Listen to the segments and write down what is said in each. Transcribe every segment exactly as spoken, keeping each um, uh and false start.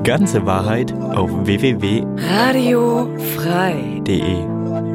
ganze Wahrheit auf w w w punkt radiofrei punkt d e.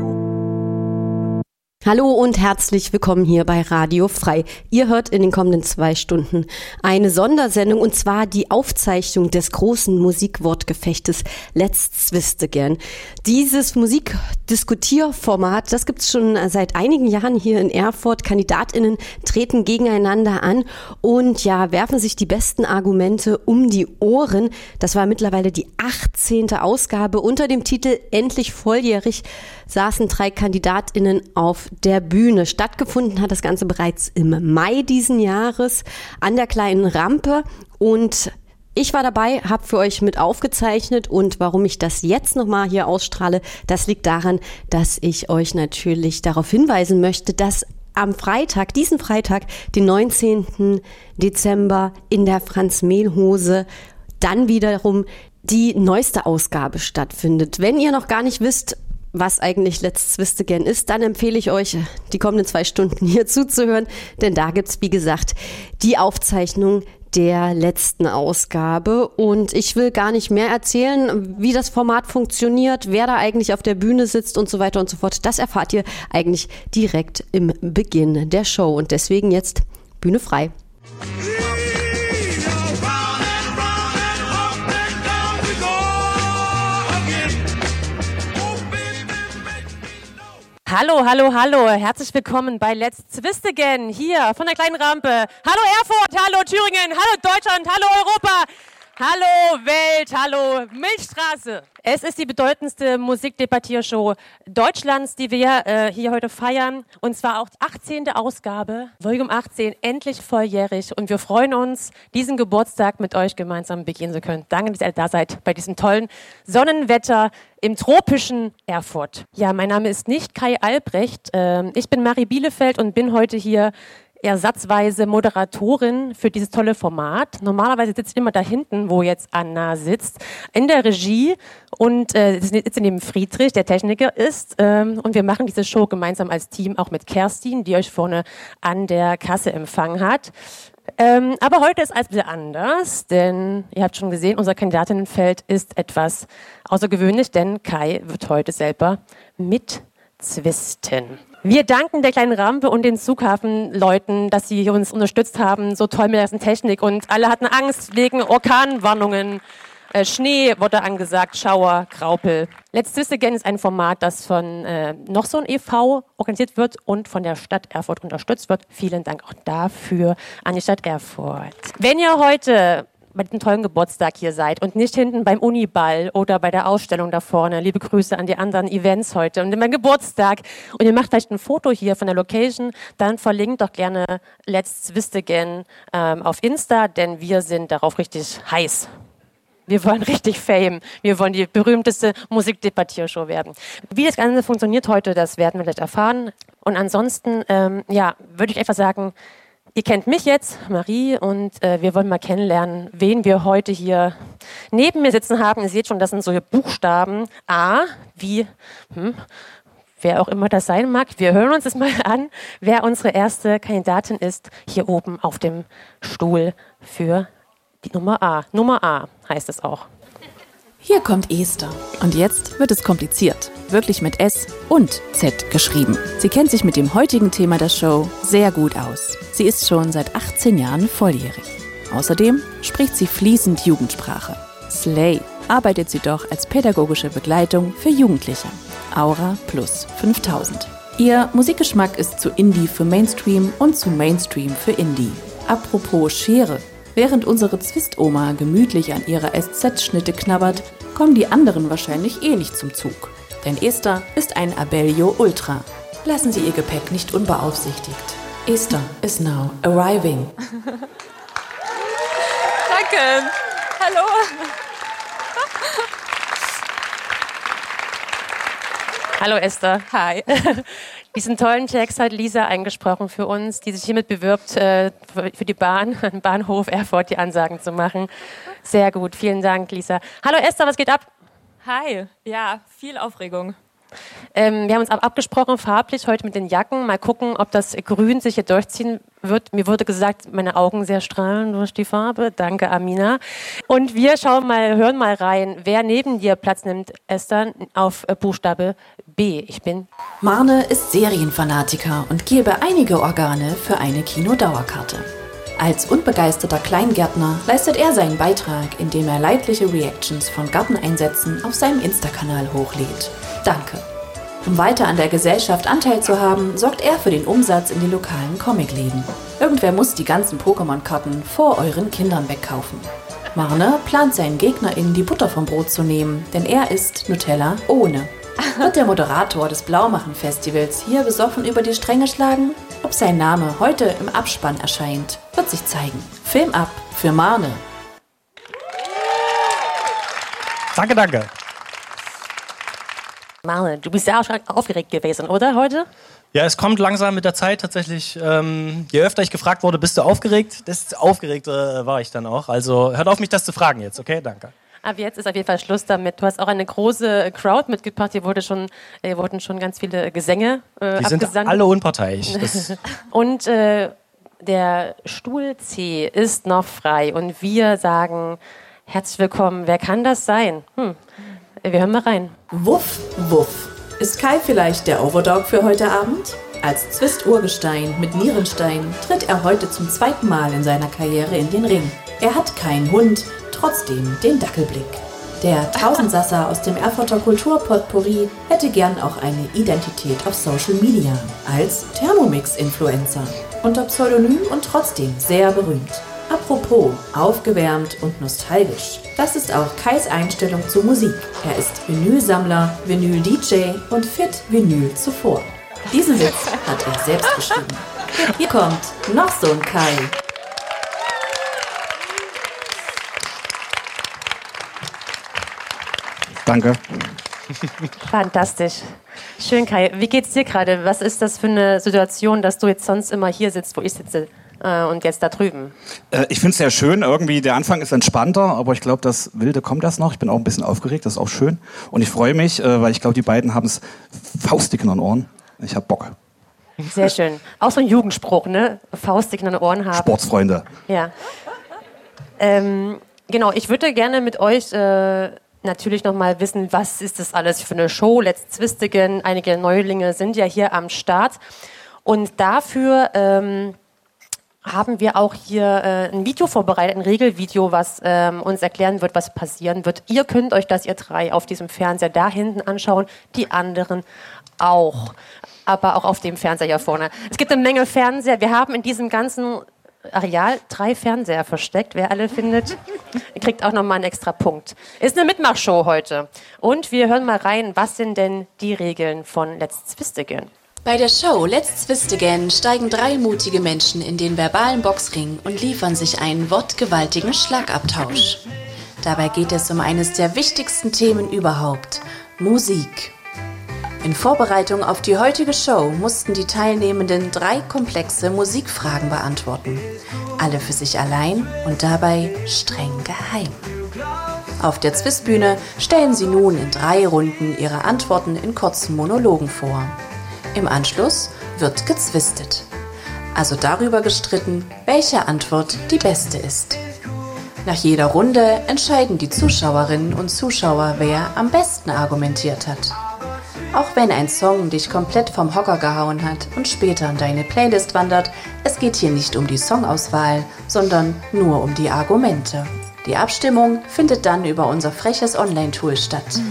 Hallo und herzlich willkommen hier bei Radio Frei. Ihr hört in den kommenden zwei Stunden eine Sondersendung, und zwar die Aufzeichnung des großen Musikwortgefechtes Let's Twist Again. Dieses Musikdiskutierformat, das gibt's schon seit einigen Jahren hier in Erfurt. KandidatInnen treten gegeneinander an und ja, werfen sich die besten Argumente um die Ohren. Das war mittlerweile die achtzehnte Ausgabe. Unter dem Titel Endlich volljährig saßen drei KandidatInnen auf der Bühne. Stattgefunden hat das Ganze bereits im Mai diesen Jahres an der kleinen Rampe, und ich war dabei, habe für euch mit aufgezeichnet, und warum ich das jetzt nochmal hier ausstrahle, das liegt daran, dass ich euch natürlich darauf hinweisen möchte, dass am Freitag, diesen Freitag, den neunzehnten Dezember in der Franz-Mehl-Hose dann wiederum die neueste Ausgabe stattfindet. Wenn ihr noch gar nicht wisst, was eigentlich Let's Twist Again ist, dann empfehle ich euch, die kommenden zwei Stunden hier zuzuhören, denn da gibt's, wie gesagt, die Aufzeichnung der letzten Ausgabe, und ich will gar nicht mehr erzählen, wie das Format funktioniert, wer da eigentlich auf der Bühne sitzt und so weiter und so fort. Das erfahrt ihr eigentlich direkt im Beginn der Show, und deswegen jetzt Bühne frei. Hallo, hallo, hallo, herzlich willkommen bei Let's Twist Again, hier von der kleinen Rampe. Hallo Erfurt, hallo Thüringen, hallo Deutschland, hallo Europa, hallo Welt, hallo Milchstraße. Es ist die bedeutendste Musikdebattiershow Deutschlands, die wir äh, hier heute feiern. Und zwar auch die achtzehnte Ausgabe, Volume achtzehn, endlich volljährig. Und wir freuen uns, diesen Geburtstag mit euch gemeinsam begehen zu können. Danke, dass ihr da seid bei diesem tollen Sonnenwetter im tropischen Erfurt. Ja, mein Name ist nicht Kai Albrecht. Ähm, ich bin Marie Bielefeld und bin heute hier ersatzweise Moderatorin für dieses tolle Format. Normalerweise sitze ich immer da hinten, wo jetzt Anna sitzt, in der Regie, und äh, sitzt neben Friedrich, der Techniker ist. Ähm, und wir machen diese Show gemeinsam als Team, auch mit Kerstin, die euch vorne an der Kasse empfangen hat. Ähm, aber heute ist alles wieder anders, denn ihr habt schon gesehen, unser Kandidatinnenfeld ist etwas außergewöhnlich, denn Kai wird heute selber mitzwisten. Wir danken der kleinen Rampe und den Zughafenleuten, dass sie uns unterstützt haben, so toll mit der ganzen Technik, und alle hatten Angst wegen Orkanwarnungen. Äh, Schnee wurde angesagt, Schauer, Graupel. Let's Twist Again ist ein Format, das von äh, Nochson e V organisiert wird und von der Stadt Erfurt unterstützt wird. Vielen Dank auch dafür an die Stadt Erfurt. Wenn ihr heute bei diesem tollen Geburtstag hier seid und nicht hinten beim Uniball oder bei der Ausstellung da vorne, liebe Grüße an die anderen Events heute und mein Geburtstag, und ihr macht vielleicht ein Foto hier von der Location, dann verlinkt doch gerne Let's Twist Again ähm, auf Insta, denn wir sind darauf richtig heiß. Wir wollen richtig Fame. Wir wollen die berühmteste Musikdebattiershow werden. Wie das Ganze funktioniert heute, das werden wir gleich erfahren. Und ansonsten, ähm, ja, würde ich einfach sagen, ihr kennt mich jetzt, Marie, und äh, wir wollen mal kennenlernen, wen wir heute hier neben mir sitzen haben. Ihr seht schon, das sind so Buchstaben. A, wie, hm, wer auch immer das sein mag. Wir hören uns das mal an, wer unsere erste Kandidatin ist, hier oben auf dem Stuhl für die Nummer A. Nummer A heißt es auch. Hier kommt Esther. Und jetzt wird es kompliziert. Wirklich mit S und Z geschrieben. Sie kennt sich mit dem heutigen Thema der Show sehr gut aus. Sie ist schon seit achtzehn Jahren volljährig. Außerdem spricht sie fließend Jugendsprache. Slay arbeitet sie doch als pädagogische Begleitung für Jugendliche. Aura plus fünftausend. Ihr Musikgeschmack ist zu Indie für Mainstream und zu Mainstream für Indie. Apropos Schere. Während unsere Zwist-Oma gemütlich an ihrer S Z-Schnitte knabbert, kommen die anderen wahrscheinlich eh nicht zum Zug. Denn Esther ist ein Abellio Ultra. Lassen Sie Ihr Gepäck nicht unbeaufsichtigt. Esther is now arriving. Danke. Hallo. Hallo Esther. Hi. Diesen tollen Text hat Lisa eingesprochen für uns, die sich hiermit bewirbt, äh, für die Bahn, am Bahnhof Erfurt die Ansagen zu machen. Sehr gut, vielen Dank, Lisa. Hallo Esther, was geht ab? Hi, ja, viel Aufregung. Ähm, wir haben uns ab- abgesprochen, farblich heute mit den Jacken. Mal gucken, ob das Grün sich hier durchziehen wird. Mir wurde gesagt, meine Augen sehr strahlen durch die Farbe. Danke, Amina. Und wir schauen mal, hören mal rein, wer neben dir Platz nimmt, Esther, auf Buchstabe B. Ich bin... Marne ist Serienfanatiker und gebe einige Organe für eine Kinodauerkarte. Als unbegeisterter Kleingärtner leistet er seinen Beitrag, indem er leidliche Reactions von Garteneinsätzen auf seinem Insta-Kanal hochlädt. Danke. Um weiter an der Gesellschaft Anteil zu haben, sorgt er für den Umsatz in die lokalen Comicläden. Irgendwer muss die ganzen Pokémon-Karten vor euren Kindern wegkaufen. Marne plant seinen GegnerInnen die Butter vom Brot zu nehmen, denn er isst Nutella ohne. Wird der Moderator des Blaumachen-Festivals hier besoffen über die Stränge schlagen? Ob sein Name heute im Abspann erscheint, wird sich zeigen. Film ab für Marne. Danke, danke. Marne, du bist ja auch schon aufgeregt gewesen, oder, heute? Ja, es kommt langsam mit der Zeit tatsächlich. Ähm, je öfter ich gefragt wurde, bist du aufgeregt, desto aufgeregter war ich dann auch. Also hört auf, mich das zu fragen jetzt, okay? Danke. Aber jetzt ist auf jeden Fall Schluss damit. Du hast auch eine große Crowd mitgebracht. Hier wurde schon, hier wurden schon ganz viele Gesänge äh, Die abgesandt. sind alle unparteiisch. Das Und äh, der Stuhl C ist noch frei. Und wir sagen, herzlich willkommen. Wer kann das sein? Hm. Wir hören mal rein. Wuff, wuff. Ist Kai vielleicht der Overdog für heute Abend? Als Zwist-Urgestein mit Nierenstein tritt er heute zum zweiten Mal in seiner Karriere in den Ring. Er hat keinen Hund, trotzdem den Dackelblick. Der Tausendsasser aus dem Erfurter Kulturpotpourri hätte gern auch eine Identität auf Social Media als Thermomix-Influencer. Unter Pseudonym und trotzdem sehr berühmt. Apropos, aufgewärmt und nostalgisch. Das ist auch Kais Einstellung zur Musik. Er ist Vinylsammler, Vinyl-D J und fit Vinyl zuvor. Diesen Witz hat er selbst geschrieben. Hier kommt noch so ein Kai. Danke. Fantastisch. Schön, Kai. Wie geht's dir gerade? Was ist das für eine Situation, dass du jetzt sonst immer hier sitzt, wo ich sitze? Und jetzt da drüben. Äh, ich finde es sehr schön. Irgendwie der Anfang ist entspannter, aber ich glaube, das Wilde kommt erst noch. Ich bin auch ein bisschen aufgeregt, das ist auch schön. Und ich freue mich, äh, weil ich glaube, die beiden haben es faustdick in den Ohren. Ich habe Bock. Sehr schön. Auch so ein Jugendspruch, ne? Faustdick in den Ohren haben. Sportsfreunde. Ja. Ähm, genau, ich würde gerne mit euch äh, natürlich nochmal wissen, was ist das alles für eine Show? Let's Zwistigen. Einige Neulinge sind ja hier am Start. Und dafür... Ähm, haben wir auch hier äh, ein Video vorbereitet, ein Regelvideo, was ähm, uns erklären wird, was passieren wird. Ihr könnt euch das, ihr drei, auf diesem Fernseher da hinten anschauen, die anderen auch, aber auch auf dem Fernseher hier vorne. Es gibt eine Menge Fernseher. Wir haben in diesem ganzen Areal drei Fernseher versteckt. Wer alle findet, kriegt auch nochmal einen extra Punkt. Ist eine Mitmachshow heute. Und wir hören mal rein, was sind denn die Regeln von Let's Zwistigen? Bei der Show Let's Zwistigen steigen drei mutige Menschen in den verbalen Boxring und liefern sich einen wortgewaltigen Schlagabtausch. Dabei geht es um eines der wichtigsten Themen überhaupt, Musik. In Vorbereitung auf die heutige Show mussten die Teilnehmenden drei komplexe Musikfragen beantworten. Alle für sich allein und dabei streng geheim. Auf der Zwistbühne stellen sie nun in drei Runden ihre Antworten in kurzen Monologen vor. Im Anschluss wird gezwistet. Also darüber gestritten, welche Antwort die beste ist. Nach jeder Runde entscheiden die Zuschauerinnen und Zuschauer, wer am besten argumentiert hat. Auch wenn ein Song dich komplett vom Hocker gehauen hat und später in deine Playlist wandert, es geht hier nicht um die Songauswahl, sondern nur um die Argumente. Die Abstimmung findet dann über unser freches Online-Tool statt.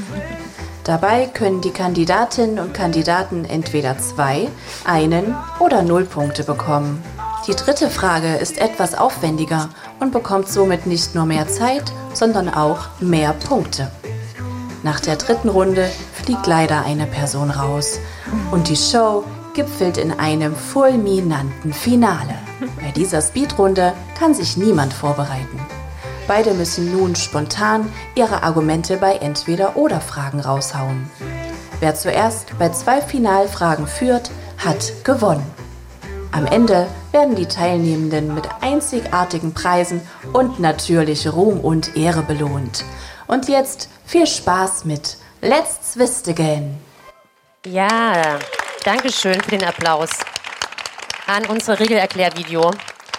Dabei können die Kandidatinnen und Kandidaten entweder zwei, einen oder null Punkte bekommen. Die dritte Frage ist etwas aufwendiger und bekommt somit nicht nur mehr Zeit, sondern auch mehr Punkte. Nach der dritten Runde fliegt leider eine Person raus und die Show gipfelt in einem fulminanten Finale. Bei dieser Speedrunde kann sich niemand vorbereiten. Beide müssen nun spontan ihre Argumente bei Entweder-oder-Fragen raushauen. Wer zuerst bei zwei Finalfragen führt, hat gewonnen. Am Ende werden die Teilnehmenden mit einzigartigen Preisen und natürlich Ruhm und Ehre belohnt. Und jetzt viel Spaß mit Let's Zwistigen! Ja, danke schön für den Applaus an unser Regelerklärvideo.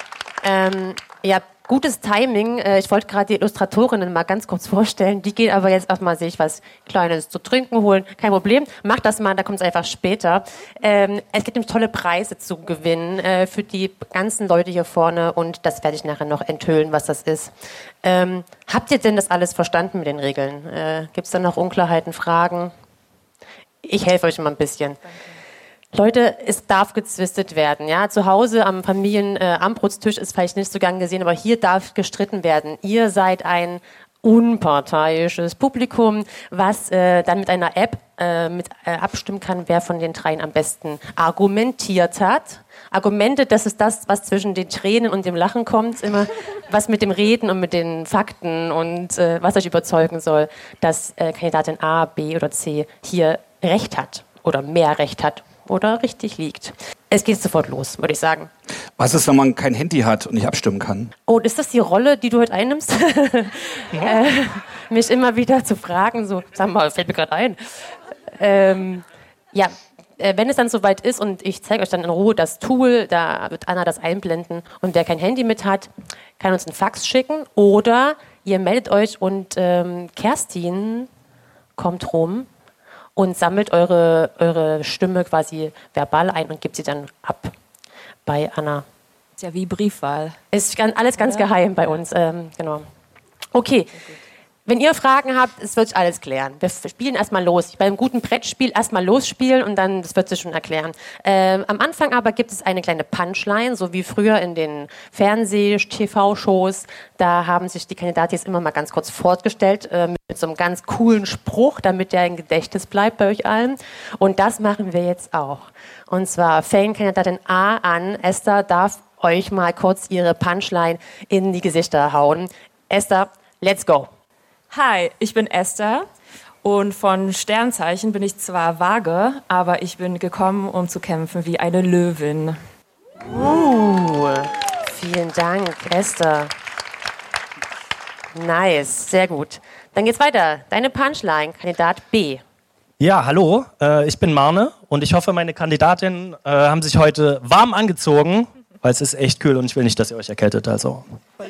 Ähm, ja, gutes Timing. Ich wollte gerade die Illustratorinnen mal ganz kurz vorstellen. Die gehen aber jetzt erstmal sich was Kleines zu trinken holen. Kein Problem. Macht das mal, da kommt es einfach später. Ähm, es gibt nämlich tolle Preise zu gewinnen äh, für die ganzen Leute hier vorne und das werde ich nachher noch enthüllen, was das ist. Ähm, habt ihr denn das alles verstanden mit den Regeln? Äh, gibt es da noch Unklarheiten, Fragen? Ich helfe euch mal ein bisschen. Danke. Leute, es darf gezwistet werden. Ja? Zu Hause am Familienarmbrotstisch äh, ist vielleicht nicht so gern gesehen, aber hier darf gestritten werden. Ihr seid ein unparteiisches Publikum, was äh, dann mit einer App äh, mit, äh, abstimmen kann, wer von den dreien am besten argumentiert hat. Argumente, das ist das, was zwischen den Tränen und dem Lachen kommt, immer was mit dem Reden und mit den Fakten und äh, was euch überzeugen soll, dass äh, Kandidatin A, B oder C hier Recht hat oder mehr Recht hat oder richtig liegt. Es geht sofort los, würde ich sagen. Was ist, wenn man kein Handy hat und nicht abstimmen kann? Oh, ist das die Rolle, die du heute einnimmst? äh, mich immer wieder zu fragen, so, sag mal, fällt mir gerade ein. Ähm, ja, äh, wenn es dann soweit ist und ich zeige euch dann in Ruhe das Tool, da wird Anna das einblenden und wer kein Handy mit hat, kann uns einen Fax schicken oder ihr meldet euch und ähm, Kerstin kommt rum und sammelt eure, eure Stimme quasi verbal ein und gibt sie dann ab bei Anna. Ist ja wie Briefwahl. Ist ganz, alles ganz ja. geheim bei uns. Ähm, genau. Okay. Wenn ihr Fragen habt, es wird sich alles klären. Wir spielen erstmal los. Bei einem guten Brettspiel erstmal losspielen und dann, das wird sich schon erklären. Ähm, am Anfang aber gibt es eine kleine Punchline, so wie früher in den Fernseh-T V-Shows. Da haben sich die Kandidaten jetzt immer mal ganz kurz vorgestellt äh, mit so einem ganz coolen Spruch, damit der im Gedächtnis bleibt bei euch allen. Und das machen wir jetzt auch. Und zwar fängt Kandidatin A an. Esther darf euch mal kurz ihre Punchline in die Gesichter hauen. Esther, let's go. Hi, ich bin Esther und von Sternzeichen bin ich zwar vage, aber ich bin gekommen, um zu kämpfen wie eine Löwin. Uh, vielen Dank, Esther. Nice, sehr gut. Dann geht's weiter. Deine Punchline, Kandidat B. Ja, hallo, äh, ich bin Marne und ich hoffe, meine Kandidatinnen äh, haben sich heute warm angezogen, weil es ist echt kühl und ich will nicht, dass ihr euch erkältet. Also.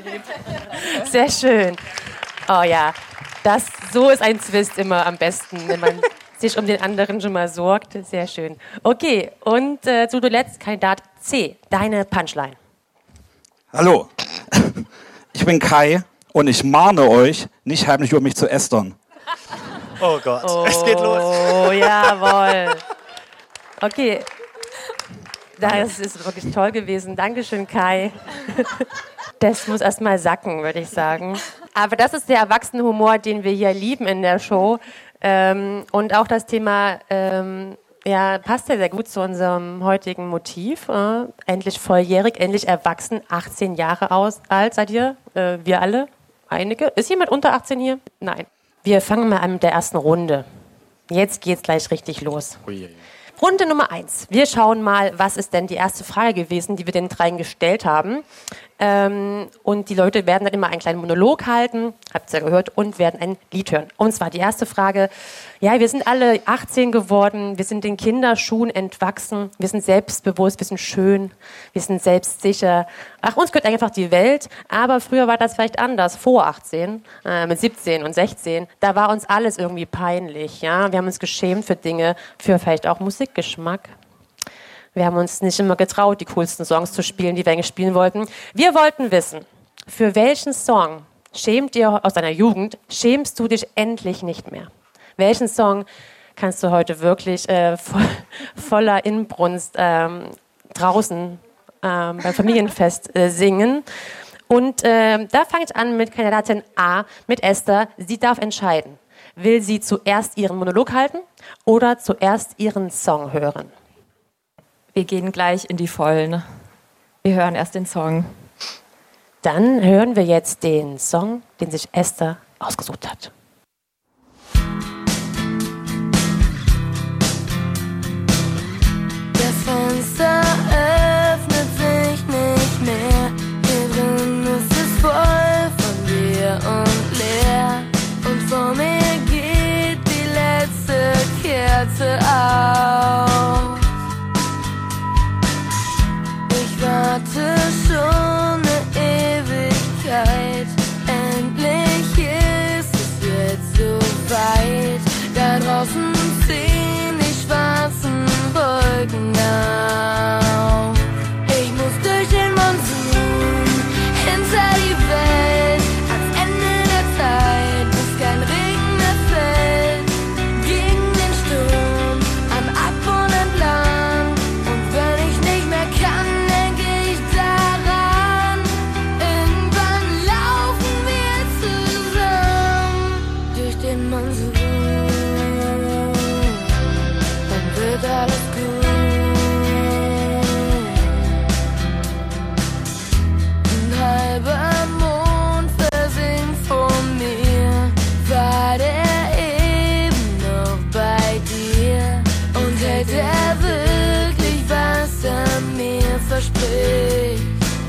Sehr schön. Oh ja, das, so ist ein Zwist immer am besten, wenn man sich um den anderen schon mal sorgt. Sehr schön. Okay, und äh, zu zuletzt Kandidat C, deine Punchline. Hallo, ich bin Kai und ich mahne euch, nicht heimlich über mich zu ästern. Oh Gott, oh, es geht los. Oh, jawohl. Okay, das ist wirklich toll gewesen. Dankeschön, Kai. Das muss erst mal sacken, würde ich sagen. Aber das ist der erwachsene Humor, den wir hier lieben in der Show. Ähm, und auch das Thema ähm, ja, passt ja sehr gut zu unserem heutigen Motiv. Äh, endlich volljährig, endlich erwachsen, achtzehn Jahre aus, alt seid ihr? Äh, wir alle? Einige? Ist jemand unter achtzehn hier? Nein. Wir fangen mal an mit der ersten Runde. Jetzt geht's gleich richtig los. Ui. Runde Nummer eins. Wir schauen mal, was ist denn die erste Frage gewesen, die wir den dreien gestellt haben. Ähm, und die Leute werden dann immer einen kleinen Monolog halten, habt ihr ja gehört, und werden ein Lied hören. Und zwar die erste Frage, ja, wir sind alle achtzehn geworden, wir sind den Kinderschuhen entwachsen, wir sind selbstbewusst, wir sind schön, wir sind selbstsicher. Ach, uns gehört einfach die Welt, aber früher war das vielleicht anders, vor achtzehn, äh, mit siebzehn und sechzehn, da war uns alles irgendwie peinlich, ja. Wir haben uns geschämt für Dinge, für vielleicht auch Musikgeschmack. Wir haben uns nicht immer getraut, die coolsten Songs zu spielen, die wir eigentlich spielen wollten. Wir wollten wissen, für welchen Song schämt ihr aus deiner Jugend, schämst du dich endlich nicht mehr? Welchen Song kannst du heute wirklich äh, voll, voller Inbrunst ähm, draußen ähm, beim Familienfest äh, singen? Und äh, da fange ich an mit Kandidatin A, mit Esther. Sie darf entscheiden, will sie zuerst ihren Monolog halten oder zuerst ihren Song hören? Wir gehen gleich in die Vollen. Wir hören erst den Song. Dann hören wir jetzt den Song, den sich Esther ausgesucht hat. Das Fenster öffnet sich nicht mehr. Hier drin ist es voll von dir und leer. Und vor mir geht die letzte Kerze aus. hält er wirklich, was er mir verspricht?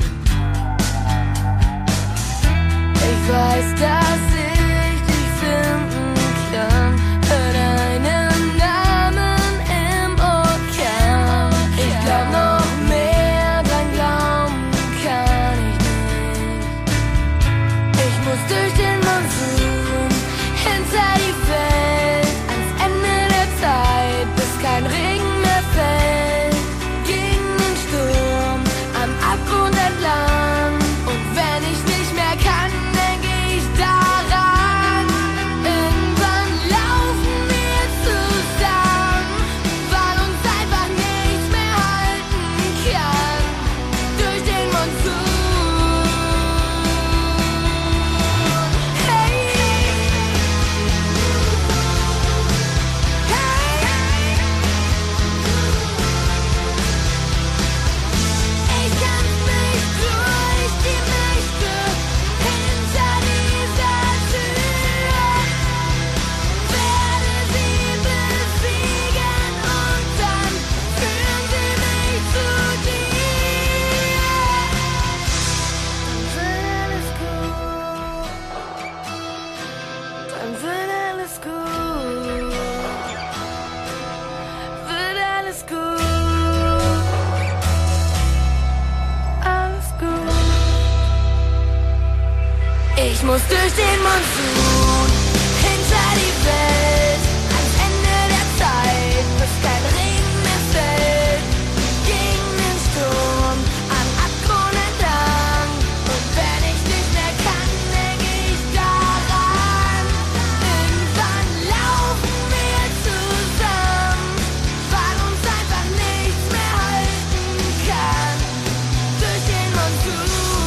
Ich weiß, dass ich dich finden kann, hör deinen Namen im Orkan. Ich glaub, noch mehr dran glauben kann ich nicht. Ich muss durch den Monsun, hinter die Welt, ans Ende der Zeit, bis kein Regen mehr fällt. Gegen den Sturm, am Abgrund entlang. Und wenn ich nicht mehr kann, daran. Irgendwann laufen wir zusammen, weil uns einfach nichts mehr halten kann. Durch den Monsun. Hey. Hey. Ich kämpf mich durch die Nächte hinter dieser Tür, werde sie besiegen und dann führen sie mich zu dir. Dann wird alles gut. Dann wird alles gut. Wird alles gut. Alles gut. Ich muss durch den Monsun, hinter die Welt, ans Ende der Zeit, bis kein Regen mehr fällt. Gegen den Sturm, am Abgrund entlang. Und wenn ich nicht mehr kann, denk ich daran. Irgendwann laufen wir zusammen, weil uns einfach nichts mehr halten kann. Durch den Monsun.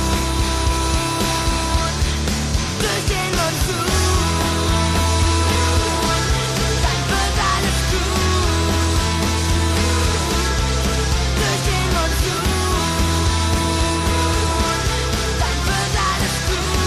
Durch den Monsun, dann wird alles gut. Durch den Monsun, dann wird alles gut.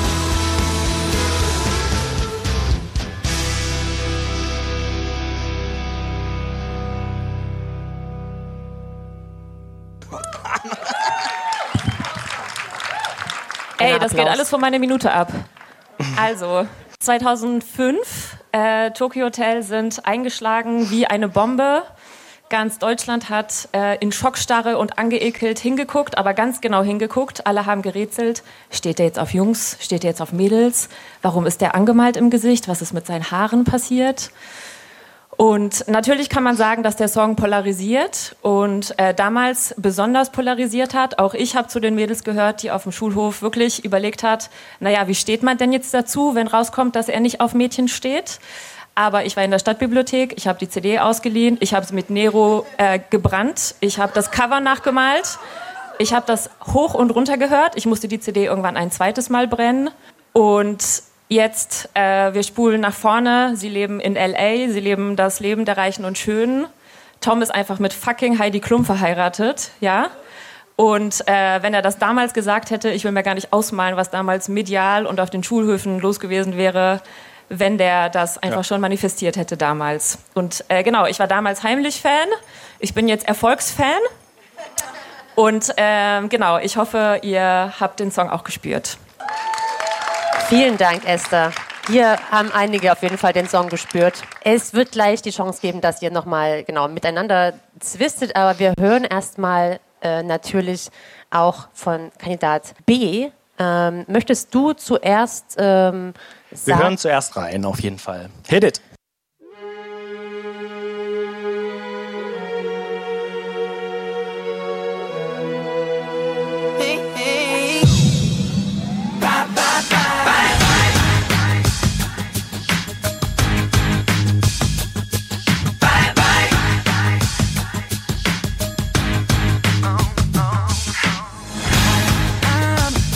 Ey, das geht alles von meiner Minute ab. Also, zweitausendfünf, äh, Tokyo Hotel sind eingeschlagen wie eine Bombe. Ganz Deutschland hat äh, in Schockstarre und angeekelt hingeguckt, aber ganz genau hingeguckt. Alle haben gerätselt, steht der jetzt auf Jungs, steht der jetzt auf Mädels? Warum ist der angemalt im Gesicht? Was ist mit seinen Haaren passiert? Und natürlich kann man sagen, dass der Song polarisiert und äh, damals besonders polarisiert hat. Auch ich habe zu den Mädels gehört, die auf dem Schulhof wirklich überlegt hat, naja, wie steht man denn jetzt dazu, wenn rauskommt, dass er nicht auf Mädchen steht? Aber ich war in der Stadtbibliothek, ich habe die C D ausgeliehen, ich habe es mit Nero äh, gebrannt, ich habe das Cover nachgemalt, ich habe das hoch und runter gehört, ich musste die C D irgendwann ein zweites Mal brennen und jetzt, äh, wir spulen nach vorne, sie leben in L A, sie leben das Leben der Reichen und Schönen. Tom ist einfach mit fucking Heidi Klum verheiratet, ja. Und äh, wenn er das damals gesagt hätte, ich will mir gar nicht ausmalen, was damals medial und auf den Schulhöfen los gewesen wäre, wenn der das einfach ja. schon manifestiert hätte damals. Und äh, genau, ich war damals heimlich Fan, ich bin jetzt Erfolgsfan. Und äh, genau, ich hoffe, ihr habt den Song auch gespürt. Vielen Dank, Esther. Wir haben einige auf jeden Fall den Song gespürt. Es wird gleich die Chance geben, dass ihr nochmal genau miteinander zwistet, aber wir hören erstmal äh, natürlich auch von Kandidat B. Ähm, möchtest du zuerst ähm, sagen? Wir hören zuerst rein, auf jeden Fall. Hit it!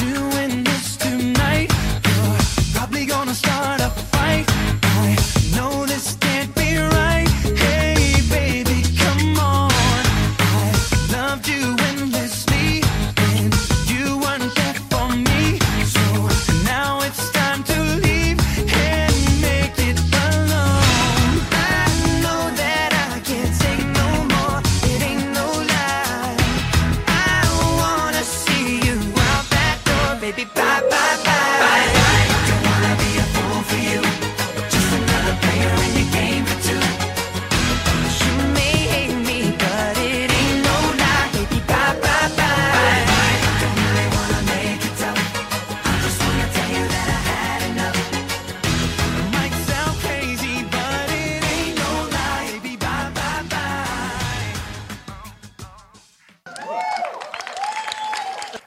Start a fight. I know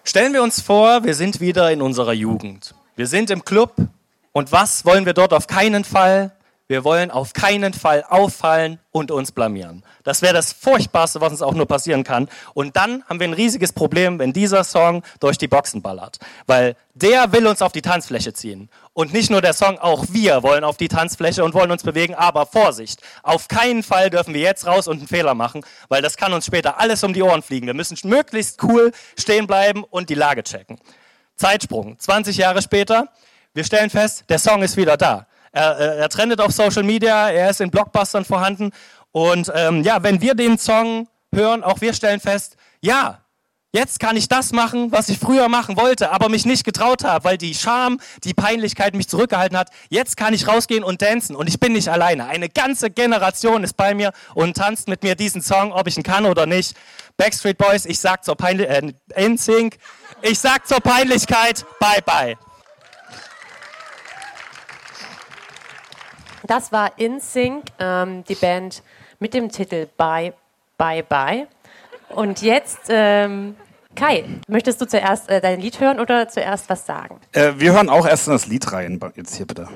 Stellen wir uns vor, wir sind wieder in unserer Jugend. Wir sind im Club und was wollen wir dort auf keinen Fall? Wir wollen auf keinen Fall auffallen und uns blamieren. Das wäre das Furchtbarste, was uns auch nur passieren kann. Und dann haben wir ein riesiges Problem, wenn dieser Song durch die Boxen ballert. Weil der will uns auf die Tanzfläche ziehen. Und nicht nur der Song, auch wir wollen auf die Tanzfläche und wollen uns bewegen. Aber Vorsicht, auf keinen Fall dürfen wir jetzt raus und einen Fehler machen, weil das kann uns später alles um die Ohren fliegen. Wir müssen möglichst cool stehen bleiben und die Lage checken. Zeitsprung, zwanzig Jahre später, wir stellen fest, der Song ist wieder da. Er, er trendet auf Social Media, er ist in Blockbustern vorhanden und ähm, ja, wenn wir den Song hören, auch wir stellen fest, ja, jetzt kann ich das machen, was ich früher machen wollte, aber mich nicht getraut habe, weil die Scham, die Peinlichkeit mich zurückgehalten hat. Jetzt kann ich rausgehen und tanzen und ich bin nicht alleine. Eine ganze Generation ist bei mir und tanzt mit mir diesen Song, ob ich ihn kann oder nicht. Backstreet Boys, ich sag zur Peinlichkeit, äh, N Sync, ich sag zur Peinlichkeit, bye bye. Das war N Sync, ähm, die Band mit dem Titel Bye, Bye, Bye. Und jetzt, ähm, Kai, möchtest du zuerst äh, dein Lied hören oder zuerst was sagen? Äh, wir hören auch erst in das Lied rein. Jetzt hier bitte.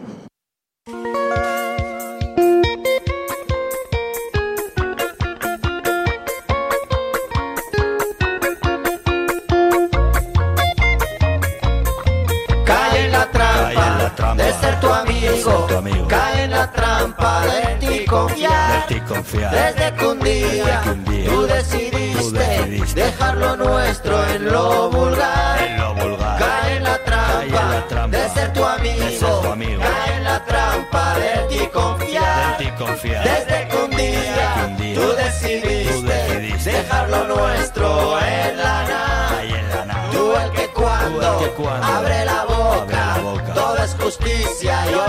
Cae en la trampa de ser tu amigo, cae en la trampa de ti confiar, desde que un día tú decidiste dejar lo nuestro en lo vulgar. Cae en la trampa de ser tu amigo, cae en la trampa de ti confiar, desde que un día tú decidiste dejar lo nuestro en la nada. Tú el que cuando abre la boca todo es justicia y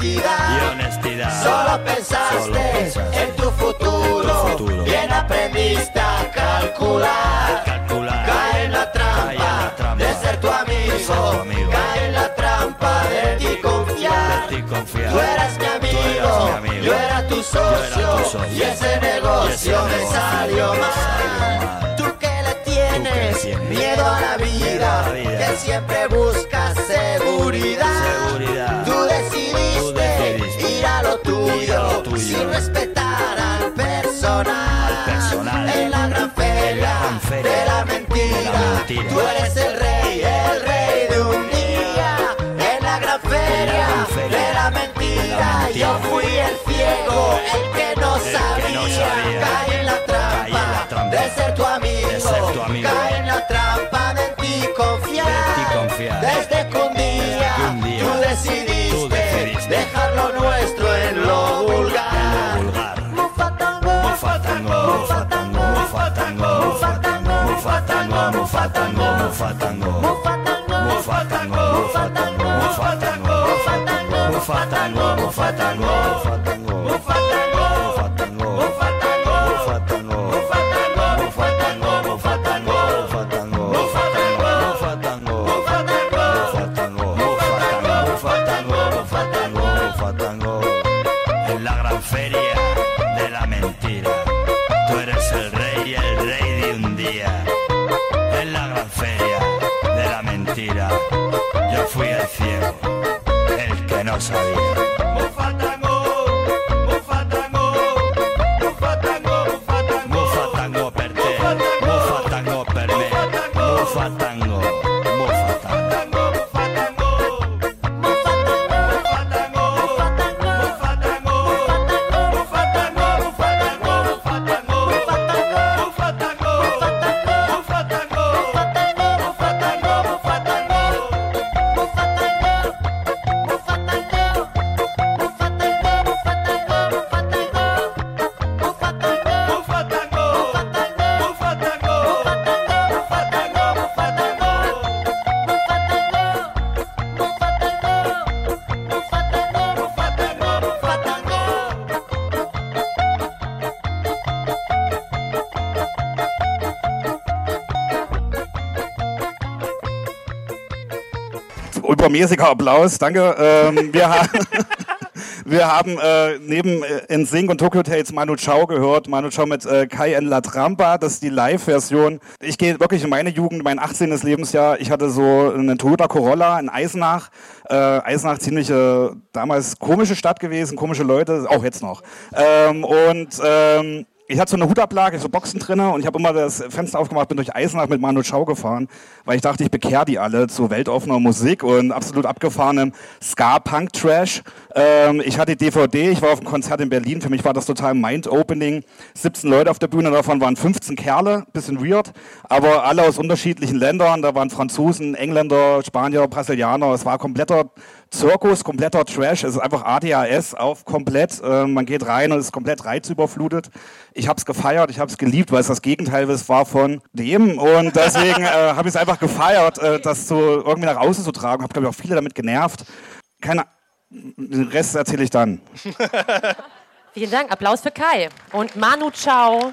honestidad. Solo pensaste en tu futuro, bien aprendiste a calcular. Cae en la trampa de ser tu amigo, cae en la trampa de ti confiar. Tú eras mi amigo, yo era tu socio, y ese negocio me salió mal. Tú que le tienes miedo a la vida, que siempre buscas seguridad. Tú decidiste ir a lo tuyo, sin respetar al personal. En la gran feria de la mentira, tú eres el rey, el rey de un día. En la gran feria de la mentira, yo fui el ciego, el que no sabía. Cae en la trampa de ser tu amigo, cae en la trampa de ti confiar. Desde que un día tú decidiste dejar lo nuestro en lo vulgar. Mufatango, mufatango, mufatango, mufatango, mufatango, mufatango, mufatango, mufatango, mufatango, mufatango, mufatango, mufatango, mufatango, mufatango, mufatango, yo fui el ciego, el que no sabía. Mufatango, mufatango, mufatango, mufatango, mufatango per te, mufatango per me, mufatango, mufatango, mufatango, mufatango, mufatango, mufatango, mufatango, mufatango, mufatango, Übermäßiger Applaus, danke. Ähm, wir, ha Wir haben äh, neben äh, N Sync und Tokyo Hotel Manu Chao gehört. Manu Chao mit äh, Kai en La Trampa, das ist die Live-Version. Ich gehe wirklich in meine Jugend, mein achtzehntes Lebensjahr. Ich hatte so einen Toyota Corolla in Eisenach. Äh, Eisenach ziemlich äh, damals komische Stadt gewesen, komische Leute, auch jetzt noch. Ähm, und ähm, ich hatte so eine Hutablage, so Boxen drinne und ich habe immer das Fenster aufgemacht, bin durch Eisenach mit Manu Chao gefahren, weil ich dachte, ich bekehre die alle zu weltoffener Musik und absolut abgefahrenem Ska-Punk-Trash. Ähm, ich hatte die D V D, ich war auf einem Konzert in Berlin, für mich war das total Mind-Opening. siebzehn Leute auf der Bühne, davon waren fünfzehn Kerle, bisschen weird, aber alle aus unterschiedlichen Ländern. Da waren Franzosen, Engländer, Spanier, Brasilianer, es war kompletter Zirkus, kompletter Trash, es ist einfach A D H S auf komplett, äh, man geht rein und ist komplett reizüberflutet. Ich habe es gefeiert, ich habe es geliebt, weil es das Gegenteil war von dem und deswegen äh, habe ich es einfach gefeiert, äh, das so irgendwie nach außen zu tragen, habe glaube ich auch viele damit genervt. Keine, den Rest erzähle ich dann. Vielen Dank, Applaus für Kai und Manu Chao.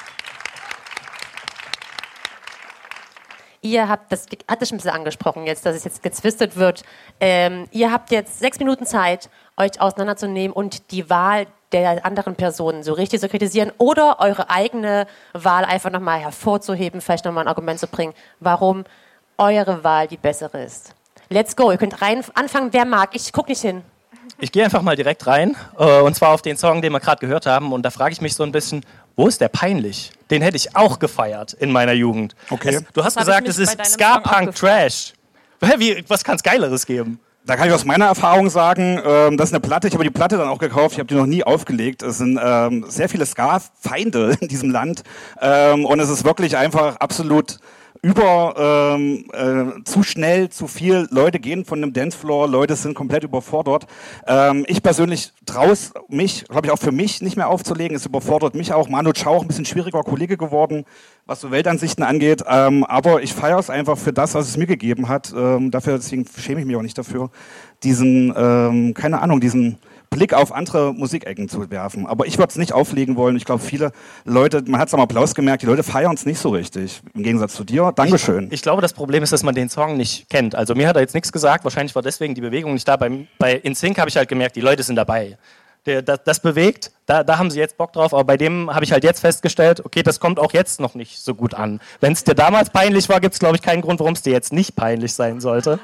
Ihr habt, das hat es schon ein bisschen angesprochen jetzt, dass es jetzt gezwistet wird. Ähm, ihr habt jetzt sechs Minuten Zeit, euch auseinanderzunehmen und die Wahl der anderen Personen so richtig zu kritisieren oder eure eigene Wahl einfach nochmal hervorzuheben, vielleicht nochmal ein Argument zu bringen, warum eure Wahl die bessere ist. Let's go, ihr könnt rein anfangen, wer mag. Ich guck nicht hin. Ich gehe einfach mal direkt rein, äh, und zwar auf den Song, den wir gerade gehört haben. Und da frage ich mich so ein bisschen, wo ist der peinlich? Den hätte ich auch gefeiert in meiner Jugend. Okay. Es, du hast Das gesagt, hab es ich mich bei ist deinem Song Ska-Punk-Trash. Wie, was kann es Geileres geben? Da kann ich aus meiner Erfahrung sagen, ähm, das ist eine Platte, ich habe die Platte dann auch gekauft, ich habe die noch nie aufgelegt. Es sind ähm, sehr viele Ska-Feinde in diesem Land ähm, und es ist wirklich einfach absolut über ähm, äh, zu schnell, zu viel. Leute gehen von dem Dancefloor, Leute sind komplett überfordert. Ähm, ich persönlich traue es mich, glaube ich, auch für mich nicht mehr aufzulegen. Es überfordert mich auch. Manu Chao auch ein bisschen schwieriger Kollege geworden, was so Weltansichten angeht. Ähm, aber ich feiere es einfach für das, was es mir gegeben hat. Ähm, dafür, deswegen schäme ich mich auch nicht dafür, diesen, ähm, keine Ahnung, diesen Blick auf andere Musikecken zu werfen. Aber ich würde es nicht auflegen wollen. Ich glaube, viele Leute, man hat es am Applaus gemerkt, die Leute feiern es nicht so richtig. Im Gegensatz zu dir. Dankeschön. Ich, ich glaube, das Problem ist, dass man den Song nicht kennt. Also mir hat er jetzt nichts gesagt. Wahrscheinlich war deswegen die Bewegung nicht da. Bei, bei In Sync habe ich halt gemerkt, die Leute sind dabei. Der, das, das bewegt, da, da haben sie jetzt Bock drauf. Aber bei dem habe ich halt jetzt festgestellt, okay, das kommt auch jetzt noch nicht so gut an. Wenn es dir damals peinlich war, gibt es, glaube ich, keinen Grund, warum es dir jetzt nicht peinlich sein sollte.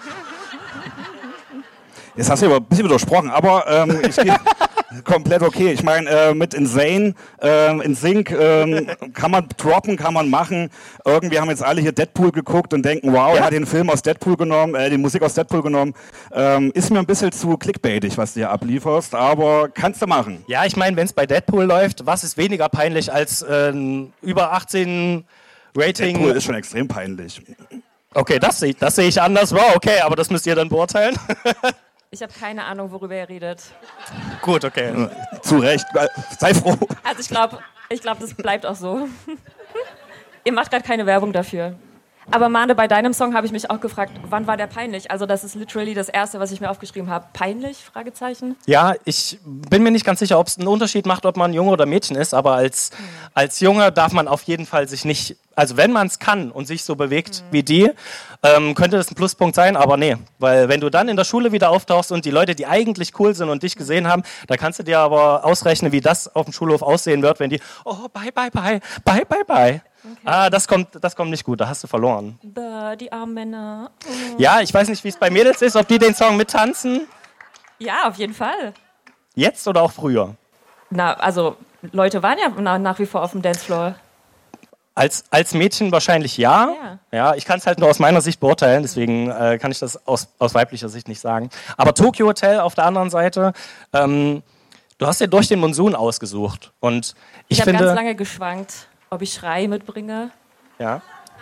Jetzt hast du aber ein bisschen widersprochen, aber ähm, ich gehe komplett okay. Ich meine, äh, mit Insane, äh, in Sync ähm, kann man droppen, kann man machen. Irgendwie haben jetzt alle hier Deadpool geguckt und denken, wow, ja. Er hat den Film aus Deadpool genommen, äh, die Musik aus Deadpool genommen. Ähm, ist mir ein bisschen zu clickbaitig, was du hier ablieferst, aber kannst du machen. Ja, ich meine, wenn es bei Deadpool läuft, was ist weniger peinlich als äh, über achtzehn Rating? Deadpool ist schon extrem peinlich. Okay, das sehe das seh ich anders. Wow, okay, aber das müsst ihr dann beurteilen. Ich habe keine Ahnung, worüber ihr redet. Gut, okay. Äh, zu Recht. Sei froh. Also ich glaube, ich glaub, das bleibt auch so. Ihr macht gerade keine Werbung dafür. Aber Mane, bei deinem Song habe ich mich auch gefragt, wann war der peinlich? Also das ist literally das Erste, was ich mir aufgeschrieben habe. Peinlich? Fragezeichen. Ja, ich bin mir nicht ganz sicher, ob es einen Unterschied macht, ob man Junge oder Mädchen ist, aber als, mhm. als Junge darf man auf jeden Fall sich nicht, also wenn man es kann und sich so bewegt mhm. wie die, ähm, könnte das ein Pluspunkt sein, aber nee, weil wenn du dann in der Schule wieder auftauchst und die Leute, die eigentlich cool sind und dich gesehen haben, da kannst du dir aber ausrechnen, wie das auf dem Schulhof aussehen wird, wenn die, oh, bye, bye, bye, bye, bye, bye. Okay. Ah, das kommt, das kommt nicht gut, da hast du verloren. Bäh, die armen Männer. Oh. Ja, ich weiß nicht, wie es bei Mädels ist, ob die den Song mittanzen. Ja, auf jeden Fall. Jetzt oder auch früher? Na, also Leute waren ja nach, nach wie vor auf dem Dancefloor. Als, als Mädchen wahrscheinlich ja. Ja, ja, ich kann es halt nur aus meiner Sicht beurteilen, deswegen äh, kann ich das aus, aus weiblicher Sicht nicht sagen. Aber Tokyo Hotel auf der anderen Seite, ähm, du hast ja durch den Monsun ausgesucht. Und ich ich habe finde, ganz lange geschwankt, ob ich Schrei mitbringe. Ja.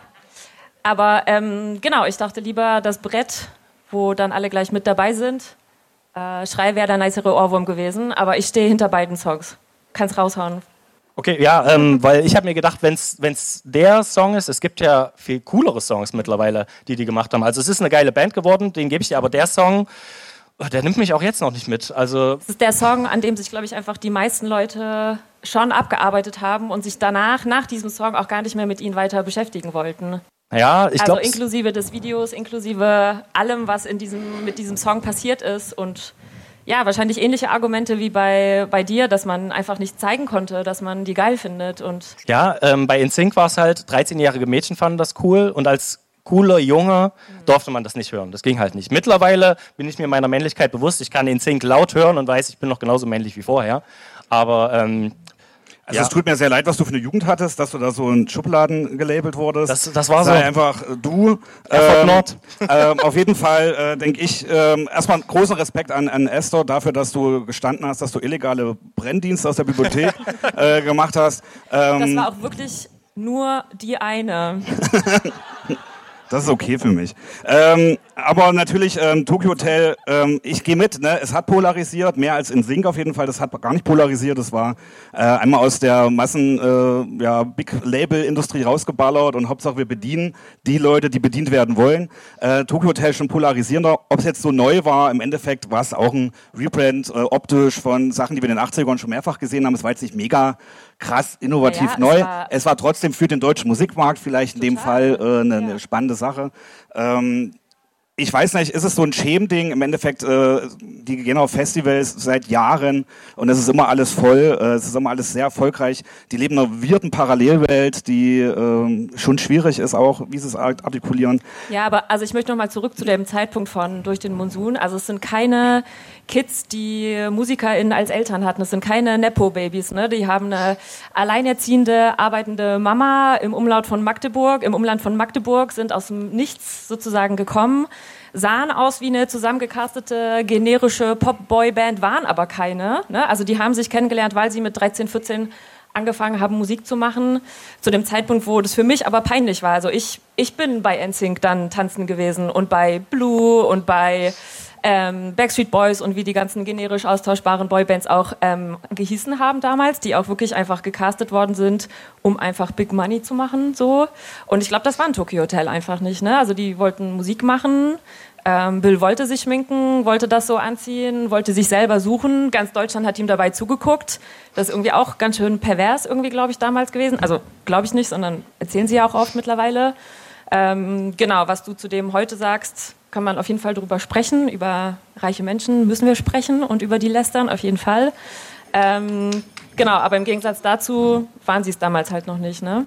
Aber ähm, genau, ich dachte lieber das Brett, wo dann alle gleich mit dabei sind. Äh, Schrei wäre der nicere Ohrwurm gewesen, aber ich stehe hinter beiden Songs. Kann's raushauen. Okay, ja, ähm, weil ich habe mir gedacht, wenn es der Song ist, es gibt ja viel coolere Songs mittlerweile, die die gemacht haben. Also es ist eine geile Band geworden, den gebe ich dir, aber der Song, der nimmt mich auch jetzt noch nicht mit. Also es ist der Song, an dem sich, glaube ich, einfach die meisten Leute schon abgearbeitet haben und sich danach, nach diesem Song, auch gar nicht mehr mit ihnen weiter beschäftigen wollten. Ja, ich also glaube, inklusive des Videos, inklusive allem, was in diesem, mit diesem Song passiert ist. Und Ja, wahrscheinlich ähnliche Argumente wie bei, bei dir, dass man einfach nicht zeigen konnte, dass man die geil findet. Und Ja, ähm, bei N Sync war es halt, dreizehnjährige Mädchen fanden das cool und als cooler Junge durfte man das nicht hören. Das ging halt nicht. Mittlerweile bin ich mir meiner Männlichkeit bewusst. Ich kann N Sync laut hören und weiß, ich bin noch genauso männlich wie vorher. Aber ähm, Also ja. Es tut mir sehr leid, was du für eine Jugend hattest, dass du da so in Schubladen gelabelt wurdest. Das, das war Sei so. einfach du. Ähm, Nord. ähm, auf jeden Fall äh, denke ich, ähm, erstmal großen Respekt an, an Esther dafür, dass du gestanden hast, dass du illegale Brenndienste aus der Bibliothek äh, gemacht hast. Ähm, das war auch wirklich nur die eine. Das ist okay für mich. Ähm, aber natürlich, ähm, Tokyo Hotel, ähm, ich gehe mit, ne? Es hat polarisiert, mehr als in Sync auf jeden Fall. Das hat gar nicht polarisiert. Das war äh, einmal aus der Massen, äh, ja, Big-Label-Industrie rausgeballert und Hauptsache wir bedienen die Leute, die bedient werden wollen. Äh, Tokyo Hotel schon polarisierender. Ob es jetzt so neu war, im Endeffekt war es auch ein Rebrand äh, optisch von Sachen, die wir in den achtzigern schon mehrfach gesehen haben. Es war jetzt nicht mega krass, innovativ ja, neu. Es war, es war trotzdem für den deutschen Musikmarkt vielleicht in dem Fall äh, eine, eine spannende Sache. Ähm, ich weiß nicht, ist es so ein Schämding? Im Endeffekt, äh, die gehen auf Festivals seit Jahren und es ist immer alles voll, äh, es ist immer alles sehr erfolgreich. Die leben in einer weirden Parallelwelt, die äh, schon schwierig ist auch, wie sie es artikulieren. Ja, aber also ich möchte nochmal zurück zu dem Zeitpunkt von Durch den Monsun. Also es sind keine Kids, die MusikerInnen als Eltern hatten. Es sind keine Nepo-Babys. Ne? Die haben eine alleinerziehende, arbeitende Mama im Umlaut von Magdeburg, im Umland von Magdeburg, sind aus dem Nichts sozusagen gekommen, sahen aus wie eine zusammengecastete, generische Pop-Boy-Band, waren aber keine. Ne? Also die haben sich kennengelernt, weil sie mit dreizehn, vierzehn angefangen haben, Musik zu machen, zu dem Zeitpunkt, wo das für mich aber peinlich war. Also ich, ich bin bei N Sync dann tanzen gewesen und bei Blue und bei ähm, Backstreet Boys und wie die ganzen generisch austauschbaren Boybands auch ähm, gehießen haben damals, die auch wirklich einfach gecastet worden sind, um einfach Big Money zu machen. So. Und ich glaube, das war ein Tokyo Hotel einfach nicht. Ne? Also die wollten Musik machen. Ähm, Bill wollte sich schminken, wollte das so anziehen, wollte sich selber suchen. Ganz Deutschland hat ihm dabei zugeguckt. Das ist irgendwie auch ganz schön pervers irgendwie, glaube ich, damals gewesen. Also glaube ich nicht, sondern erzählen sie ja auch oft mittlerweile. Ähm, genau, was du zu dem heute sagst, kann man auf jeden Fall drüber sprechen. Über reiche Menschen müssen wir sprechen und über die lästern auf jeden Fall. Ähm, genau, aber im Gegensatz dazu waren sie es damals halt noch nicht, ne?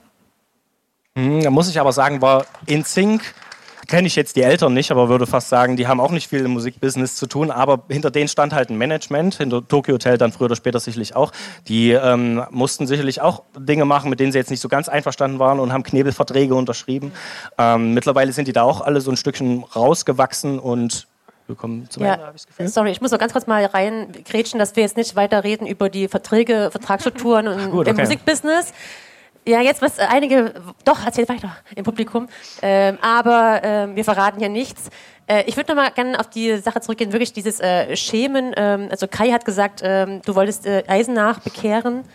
Hm, da muss ich aber sagen, war N Sync, kenne ich jetzt die Eltern nicht, aber würde fast sagen, die haben auch nicht viel im Musikbusiness zu tun, aber hinter denen stand halt ein Management, hinter Tokyo Hotel dann früher oder später sicherlich auch. Die ähm, mussten sicherlich auch Dinge machen, mit denen sie jetzt nicht so ganz einverstanden waren und haben Knebelverträge unterschrieben. Ähm, mittlerweile sind die da auch alle so ein Stückchen rausgewachsen und willkommen zum ja, Ende, habe ich das Gefühl. Sorry, ich muss so ganz kurz mal reingrätschen, dass wir jetzt nicht weiter reden über die Verträge, Vertragsstrukturen und Gut, im okay. Musikbusiness. Ja, jetzt was einige, doch, erzähl weiter im Publikum, ähm, aber äh, wir verraten hier nichts. Äh, ich würde nochmal gerne auf die Sache zurückgehen, wirklich dieses äh, Schämen, ähm, also Kai hat gesagt, ähm, du wolltest äh, Eisenach bekehren.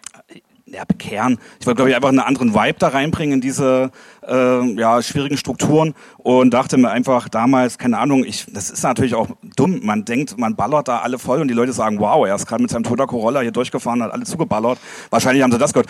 Ja, bekehren. Ich wollte, glaube ich, einfach einen anderen Vibe da reinbringen in diese äh, ja, schwierigen Strukturen und dachte mir einfach damals, keine Ahnung, ich, das ist natürlich auch dumm, man denkt, man ballert da alle voll und die Leute sagen, wow, er ist gerade mit seinem Toyota Corolla hier durchgefahren, hat alle zugeballert. Wahrscheinlich haben sie das gehört.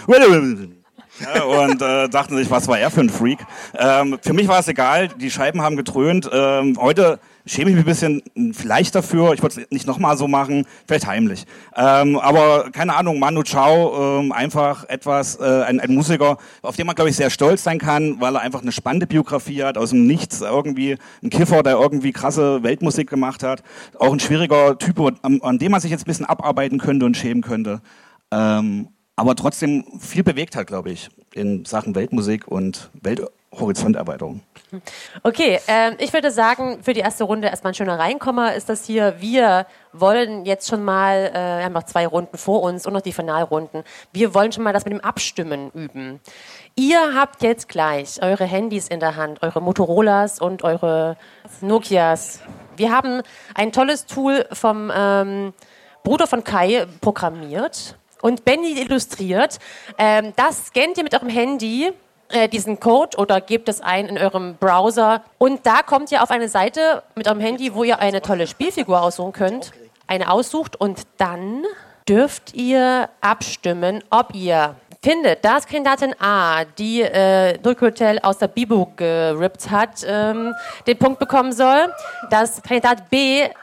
Ja, und äh, dachten sich, was war er für ein Freak. Ähm, für mich war es egal, die Scheiben haben gedröhnt. Ähm, heute schäme ich mich ein bisschen vielleicht dafür, ich wollte es nicht nochmal so machen, vielleicht heimlich. Ähm, aber keine Ahnung, Manu Chao, ähm, einfach etwas, äh, ein, ein Musiker, auf den man, glaube ich, sehr stolz sein kann, weil er einfach eine spannende Biografie hat, aus dem Nichts irgendwie, ein Kiffer, der irgendwie krasse Weltmusik gemacht hat. Auch ein schwieriger Typ, an, an dem man sich jetzt ein bisschen abarbeiten könnte und schämen könnte. Ähm, aber trotzdem viel bewegt hat, glaube ich, in Sachen Weltmusik und Welthorizonterweiterung. Okay, äh, ich würde sagen, für die erste Runde erstmal ein schöner Reinkommer ist das hier. Wir wollen jetzt schon mal, äh, wir haben noch zwei Runden vor uns und noch die Finalrunden. Wir wollen schon mal das mit dem Abstimmen üben. Ihr habt jetzt gleich eure Handys in der Hand, eure Motorolas und eure Nokias. Wir haben ein tolles Tool vom ähm, Bruder von Kai programmiert und Benny illustriert. Ähm, das scannt ihr mit eurem Handy, äh, diesen Code, oder gebt es ein in eurem Browser. Und da kommt ihr auf eine Seite mit eurem Handy, wo ihr eine tolle Spielfigur aussuchen könnt. Eine aussucht und dann dürft ihr abstimmen, ob ihr findet, dass Kandidatin A, die äh, Tokyo Hotel aus der Bibo gerippt hat, ähm, den Punkt bekommen soll, dass Kandidat B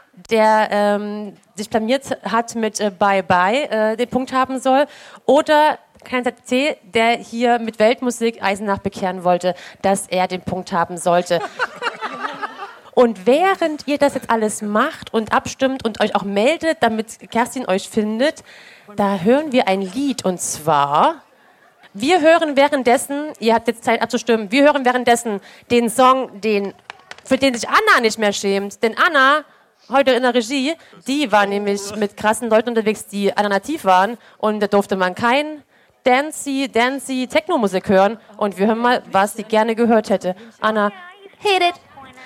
der ähm, sich blamiert hat mit äh, Bye Bye, äh, den Punkt haben soll. Oder Kandidat C, der hier mit Weltmusik Eisenach bekehren wollte, dass er den Punkt haben sollte. Und während ihr das jetzt alles macht und abstimmt und euch auch meldet, damit Kerstin euch findet, da hören wir ein Lied. Und zwar, wir hören währenddessen, ihr habt jetzt Zeit abzustimmen, wir hören währenddessen den Song, den, für den sich Anna nicht mehr schämt. Denn Anna, heute in der Regie, die war nämlich mit krassen Leuten unterwegs, die alternativ waren. Und da durfte man kein Dancy, Dancy Techno-Musik hören. Und wir hören mal, was sie gerne gehört hätte. Anna, hit it!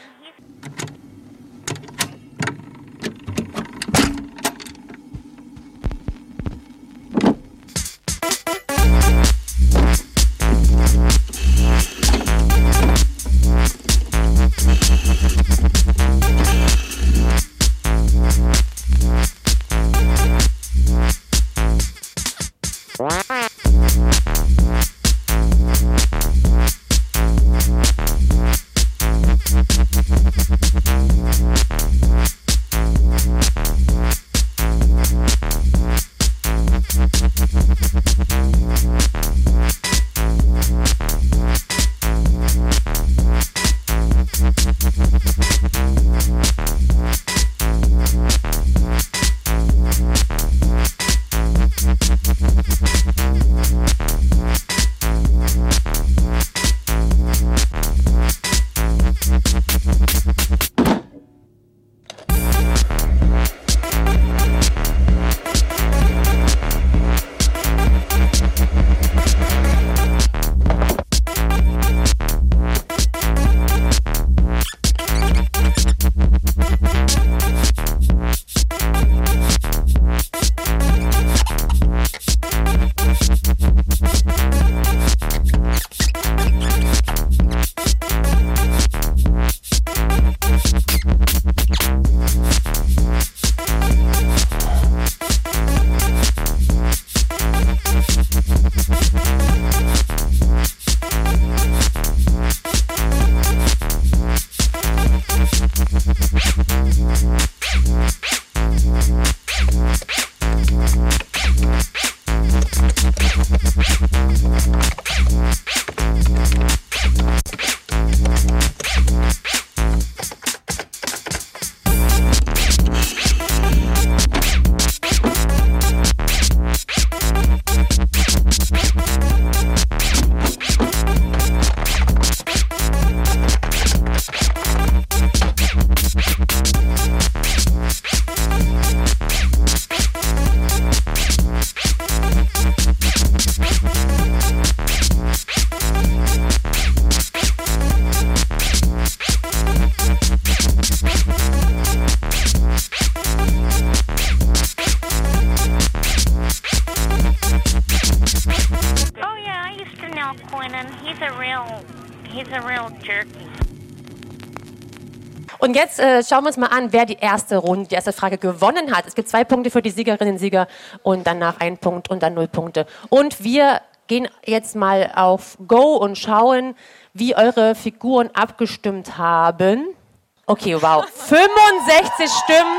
Und jetzt äh, schauen wir uns mal an, wer die erste Runde, die erste Frage gewonnen hat. Es gibt zwei Punkte für die Siegerinnen und Sieger und danach ein Punkt und dann null Punkte. Und wir gehen jetzt mal auf Go und schauen, wie eure Figuren abgestimmt haben. Okay, wow. fünfundsechzig Stimmen.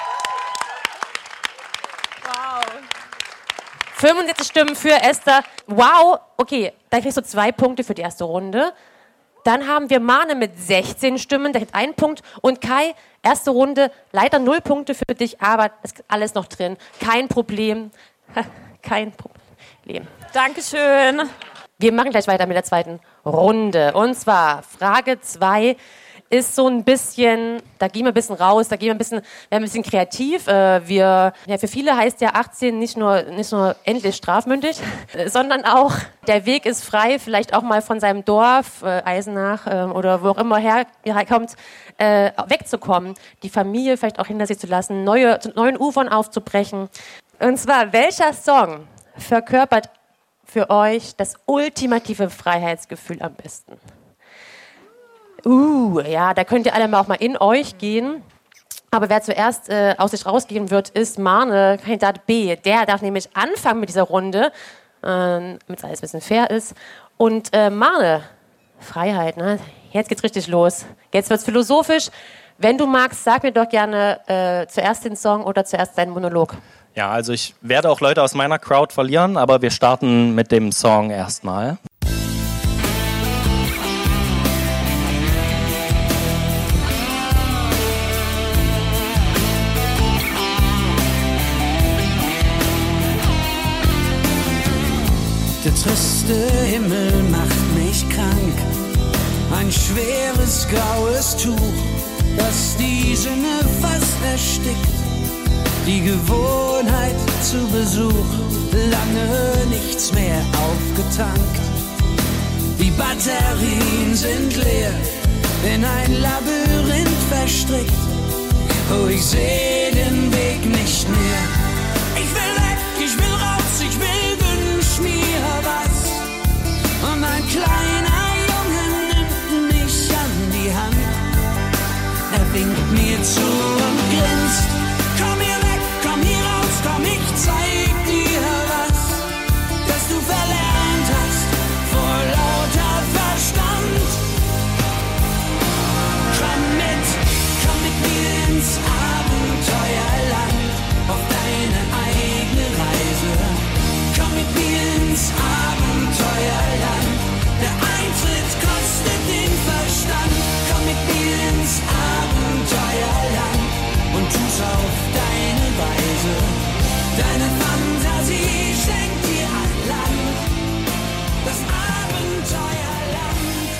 Wow. fünfundsechzig Stimmen für Esther. Wow. Okay, da kriegst du zwei Punkte für die erste Runde. Dann haben wir Mane mit sechzehn Stimmen, der hat einen Punkt. Und Kai, erste Runde, leider null Punkte für dich, aber es ist alles noch drin. Kein Problem. Kein Problem. Dankeschön. Wir machen gleich weiter mit der zweiten Runde. Und zwar Frage zwei ist so ein bisschen, da gehen wir ein bisschen raus, da gehen wir ein bisschen, wir werden ein bisschen kreativ. Wir, ja, für viele heißt ja achtzehn nicht nur, nicht nur endlich strafmündig, sondern auch, der Weg ist frei, vielleicht auch mal von seinem Dorf, Eisenach oder wo auch immer her, herkommt, wegzukommen, die Familie vielleicht auch hinter sich zu lassen, neue, zu neuen Ufern aufzubrechen. Und zwar, welcher Song verkörpert für euch das ultimative Freiheitsgefühl am besten? Uh, ja, da könnt ihr alle mal auch mal in euch gehen. Aber wer zuerst äh, aus sich rausgehen wird, ist Mane, Kandidat B. Der darf nämlich anfangen mit dieser Runde, äh, damit es alles ein bisschen fair ist. Und äh, Mane, Freiheit, ne? Jetzt geht's richtig los. Jetzt wird's philosophisch. Wenn du magst, sag mir doch gerne äh, zuerst den Song oder zuerst deinen Monolog. Ja, also ich werde auch Leute aus meiner Crowd verlieren, aber wir starten mit dem Song erstmal. Der triste Himmel macht mich krank, ein schweres graues Tuch, das die Sinne fast erstickt, die Gewohnheit zu Besuch, lange nichts mehr aufgetankt. Die Batterien sind leer, in ein Labyrinth verstrickt, oh, ich seh den Weg nicht mehr. Ich will weg, ich will raus, ich will wünsch mir was. Und ein kleiner Junge nimmt mich an die Hand. Er winkt mir zu und grinst. Komm hier weg, komm hier raus, komm, ich zeig dir was, das du verlernt hast vor lauter Verstand. Komm mit, komm mit mir ins Abenteuerland, auf deine eigene Reise. Komm mit mir ins Abenteuerland, der Eintritt kostet den Verstand. Komm mit mir ins Abenteuerland und tu's auf deine Weise. Deine Fantasie schenkt dir ein Land, das Abenteuerland.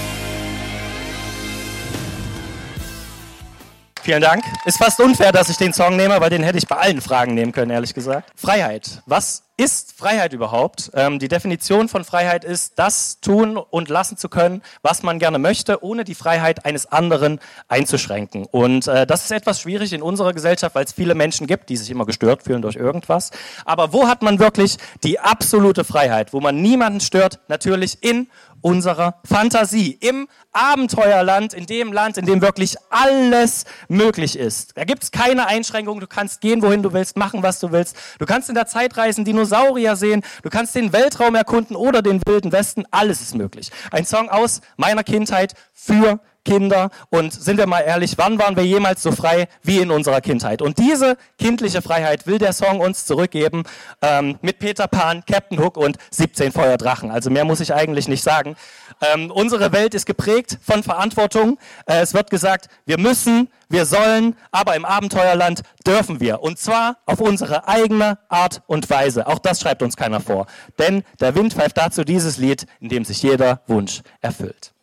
Vielen Dank. Ist fast unfair, dass ich den Song nehme, weil den hätte ich bei allen Fragen nehmen können, ehrlich gesagt. Freiheit. Was ist Freiheit überhaupt? Ähm, die Definition von Freiheit ist, das tun und lassen zu können, was man gerne möchte, ohne die Freiheit eines anderen einzuschränken. Und äh, das ist etwas schwierig in unserer Gesellschaft, weil es viele Menschen gibt, die sich immer gestört fühlen durch irgendwas. Aber wo hat man wirklich die absolute Freiheit, wo man niemanden stört? Natürlich in unserer Fantasie, im Abenteuerland, in dem Land, in dem wirklich alles möglich ist. Da gibt es keine Einschränkungen, du kannst gehen, wohin du willst, machen, was du willst. Du kannst in der Zeit reisen, Dinosaurier sehen, du kannst den Weltraum erkunden oder den Wilden Westen, alles ist möglich. Ein Song aus meiner Kindheit für Kinder und sind wir mal ehrlich, wann waren wir jemals so frei wie in unserer Kindheit? Und diese kindliche Freiheit will der Song uns zurückgeben ähm, mit Peter Pan, Captain Hook und siebzehn Feuerdrachen. Also mehr muss ich eigentlich nicht sagen. Ähm, unsere Welt ist geprägt von Verantwortung. Äh, es wird gesagt, wir müssen, wir sollen, aber im Abenteuerland dürfen wir. Und zwar auf unsere eigene Art und Weise. Auch das schreibt uns keiner vor. Denn der Wind pfeift dazu dieses Lied, in dem sich jeder Wunsch erfüllt.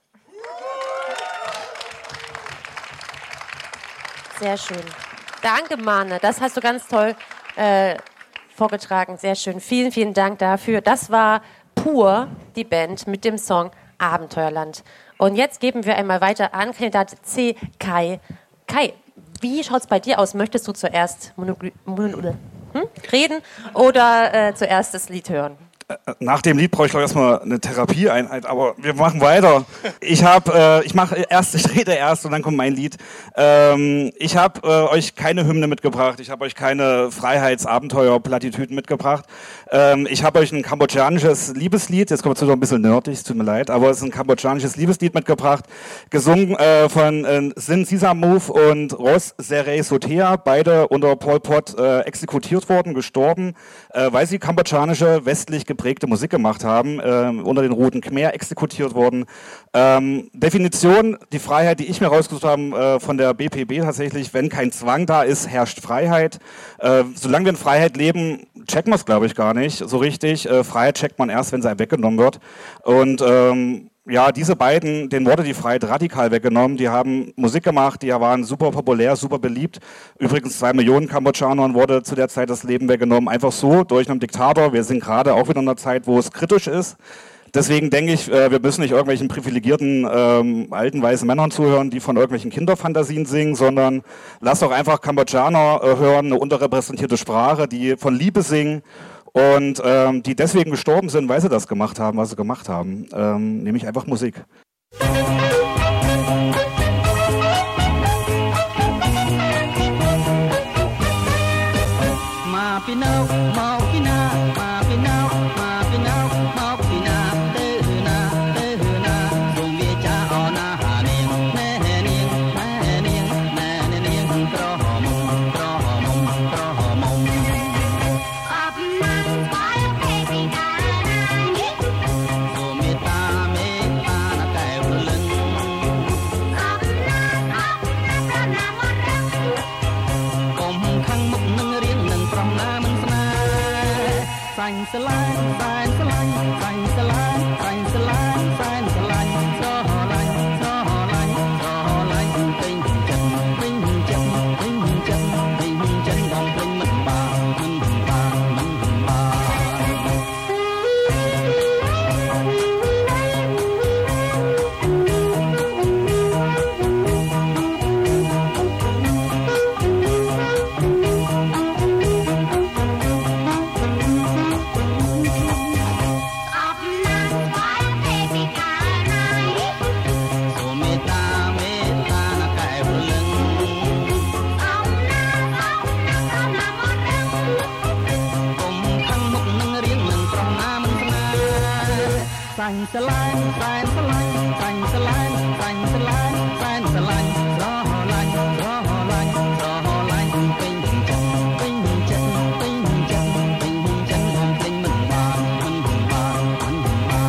Sehr schön. Danke, Mane. Das hast du ganz toll äh, vorgetragen. Sehr schön. Vielen, vielen Dank dafür. Das war Pur, die Band mit dem Song Abenteuerland. Und jetzt geben wir einmal weiter an Kandidat C, Kai. Kai, wie schaut es bei dir aus? Möchtest du zuerst Monogl- Mono- hm? reden oder äh, zuerst das Lied hören? Nach dem Lied brauche ich glaube ich erstmal eine Therapieeinheit, aber wir machen weiter. Ich habe, äh, ich mache erst, ich rede erst und dann kommt mein Lied. Ähm, ich habe äh, euch keine Hymne mitgebracht, ich habe euch keine Freiheitsabenteuer-Plattitüden mitgebracht. Ähm, ich habe euch ein kambodschanisches Liebeslied, jetzt kommt es wieder ein bisschen nerdig, tut mir leid, aber es ist ein kambodschanisches Liebeslied mitgebracht, gesungen äh, von äh, Sin Sisamov und Ros Serey Sothea, beide unter Pol Pot äh, exekutiert worden, gestorben, äh, weil sie kambodschanische, westlich geprägte Musik gemacht haben, äh, unter den Roten Khmer exekutiert worden. Ähm, Definition, die Freiheit, die ich mir rausgesucht habe, äh, von der B P B tatsächlich, wenn kein Zwang da ist, herrscht Freiheit. Äh, solange wir in Freiheit leben, checken wir es, glaube ich, gar nicht so richtig. Äh, Freiheit checkt man erst, wenn sie einem weggenommen wird. Und ähm, ja, diese beiden, denen wurde die Freiheit radikal weggenommen. Die haben Musik gemacht, die waren super populär, super beliebt. Übrigens zwei Millionen Kambodschanern wurde zu der Zeit das Leben weggenommen. Einfach so, durch einen Diktator. Wir sind gerade auch wieder in einer Zeit, wo es kritisch ist. Deswegen denke ich, wir müssen nicht irgendwelchen privilegierten ähm, alten weißen Männern zuhören, die von irgendwelchen Kinderfantasien singen, sondern lass doch einfach Kambodschaner äh, hören, eine unterrepräsentierte Sprache, die von Liebe singen und ähm, die deswegen gestorben sind, weil sie das gemacht haben, was sie gemacht haben. Ähm, nämlich einfach Musik. ញ់ស្រឡាញ់សែនស្រឡាញ់ចាញ់ស្រឡាញ់ចាញ់ស្រឡាញ់សែនស្រឡាញ់ស្រឡាញ់ស្រឡាញ់ស្រឡាញ់ពេញចិត្តពេញចិត្តពេញចិត្តពេញចិត្តពេញមិនបានមិនបានមិនបាន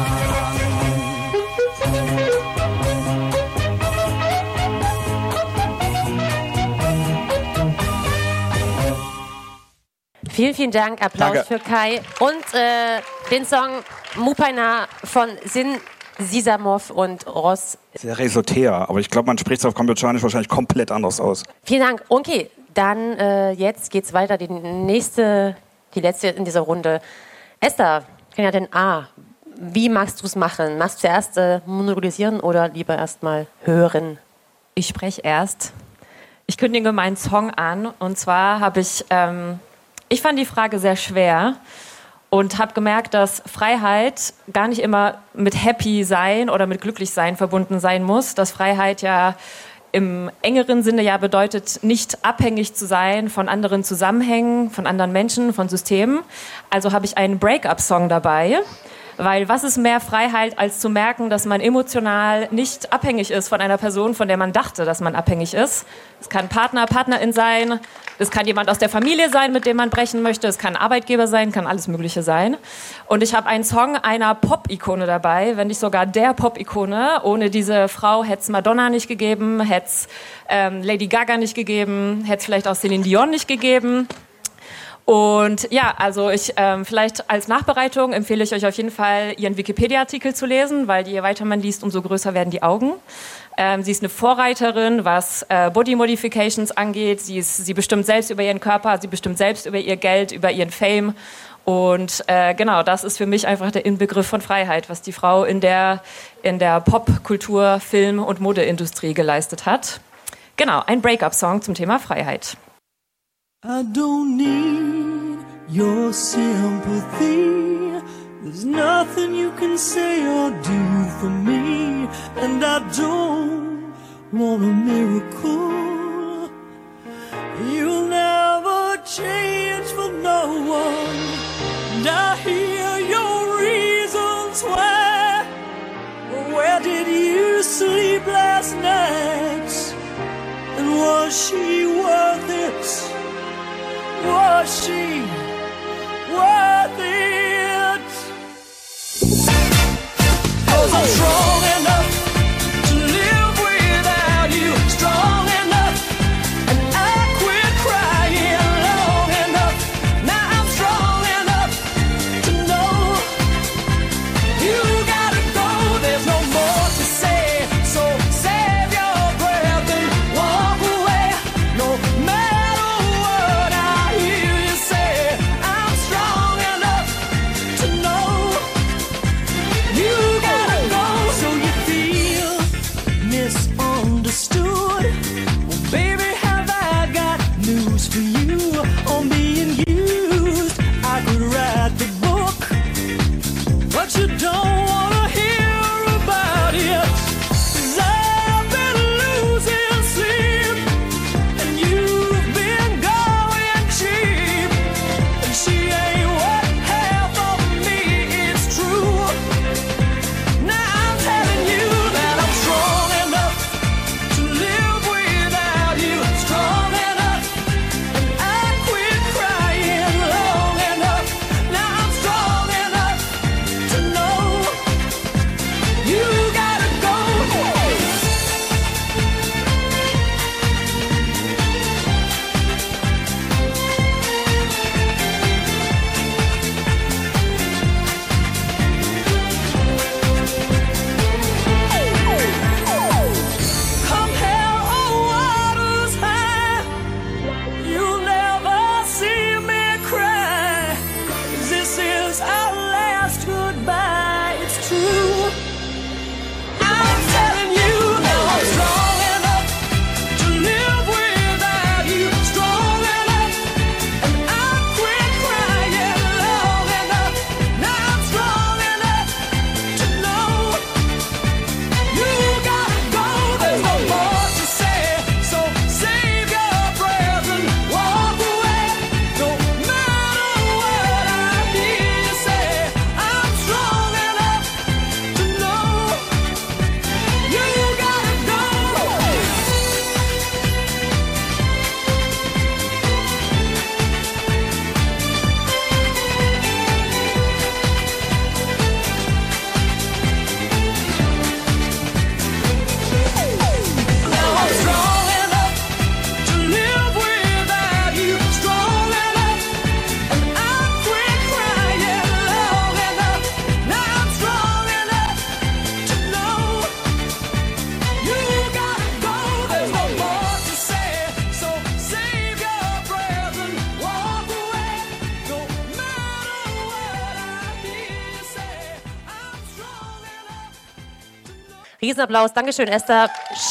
Vielen, vielen Dank. Applaus Danke. für Kai. Und äh, den Song Mupaina von Sin Sisamov und Ross. Sehr Resotea, aber ich glaube, man spricht es auf Kambodschanisch wahrscheinlich komplett anders aus. Vielen Dank. Okay, dann äh, jetzt geht's weiter. Die nächste, die letzte in dieser Runde. Esther, kann ja denn A. Wie magst du es machen? Magst du zuerst äh, monologisieren oder lieber erst mal hören? Ich spreche erst. Ich kündige meinen Song an. Und zwar habe ich, ähm, ich fand die Frage sehr schwer und habe gemerkt, dass Freiheit gar nicht immer mit Happy sein oder mit glücklich sein verbunden sein muss. Dass Freiheit ja im engeren Sinne ja bedeutet, nicht abhängig zu sein von anderen Zusammenhängen, von anderen Menschen, von Systemen. Also habe ich einen Break-up-Song dabei. Weil was ist mehr Freiheit, als zu merken, dass man emotional nicht abhängig ist von einer Person, von der man dachte, dass man abhängig ist. Es kann Partner, Partnerin sein, es kann jemand aus der Familie sein, mit dem man brechen möchte, es kann Arbeitgeber sein, kann alles Mögliche sein. Und ich habe einen Song einer Pop-Ikone dabei, wenn nicht sogar der Pop-Ikone. Ohne diese Frau hätte es Madonna nicht gegeben, hätte es ähm, Lady Gaga nicht gegeben, hätte es vielleicht auch Celine Dion nicht gegeben. Und ja, also ich ähm, vielleicht als Nachbereitung empfehle ich euch auf jeden Fall, ihren Wikipedia-Artikel zu lesen, weil je weiter man liest, umso größer werden die Augen. Ähm, sie ist eine Vorreiterin, was äh, Body Modifications angeht. Sie, ist, sie bestimmt selbst über ihren Körper, sie bestimmt selbst über ihr Geld, über ihren Fame. Und äh, genau, das ist für mich einfach der Inbegriff von Freiheit, was die Frau in der, in der Popkultur, Film- und Modeindustrie geleistet hat. Genau, ein Break-up-Song zum Thema Freiheit. I don't need your sympathy. There's nothing you can say or do for me. And I don't want a miracle. You'll never change for no one. And I hear your reasons why. Where did you sleep last night? And was she worth it? Was she worth it? 'Cause I'm strong enough to live without you. Strong enough, and I quit crying long enough. Now I'm strong enough to know you gotta go. There's no more to say, so save your breath and walk away. No matter what I hear you say. Riesenapplaus. Dankeschön, Esther.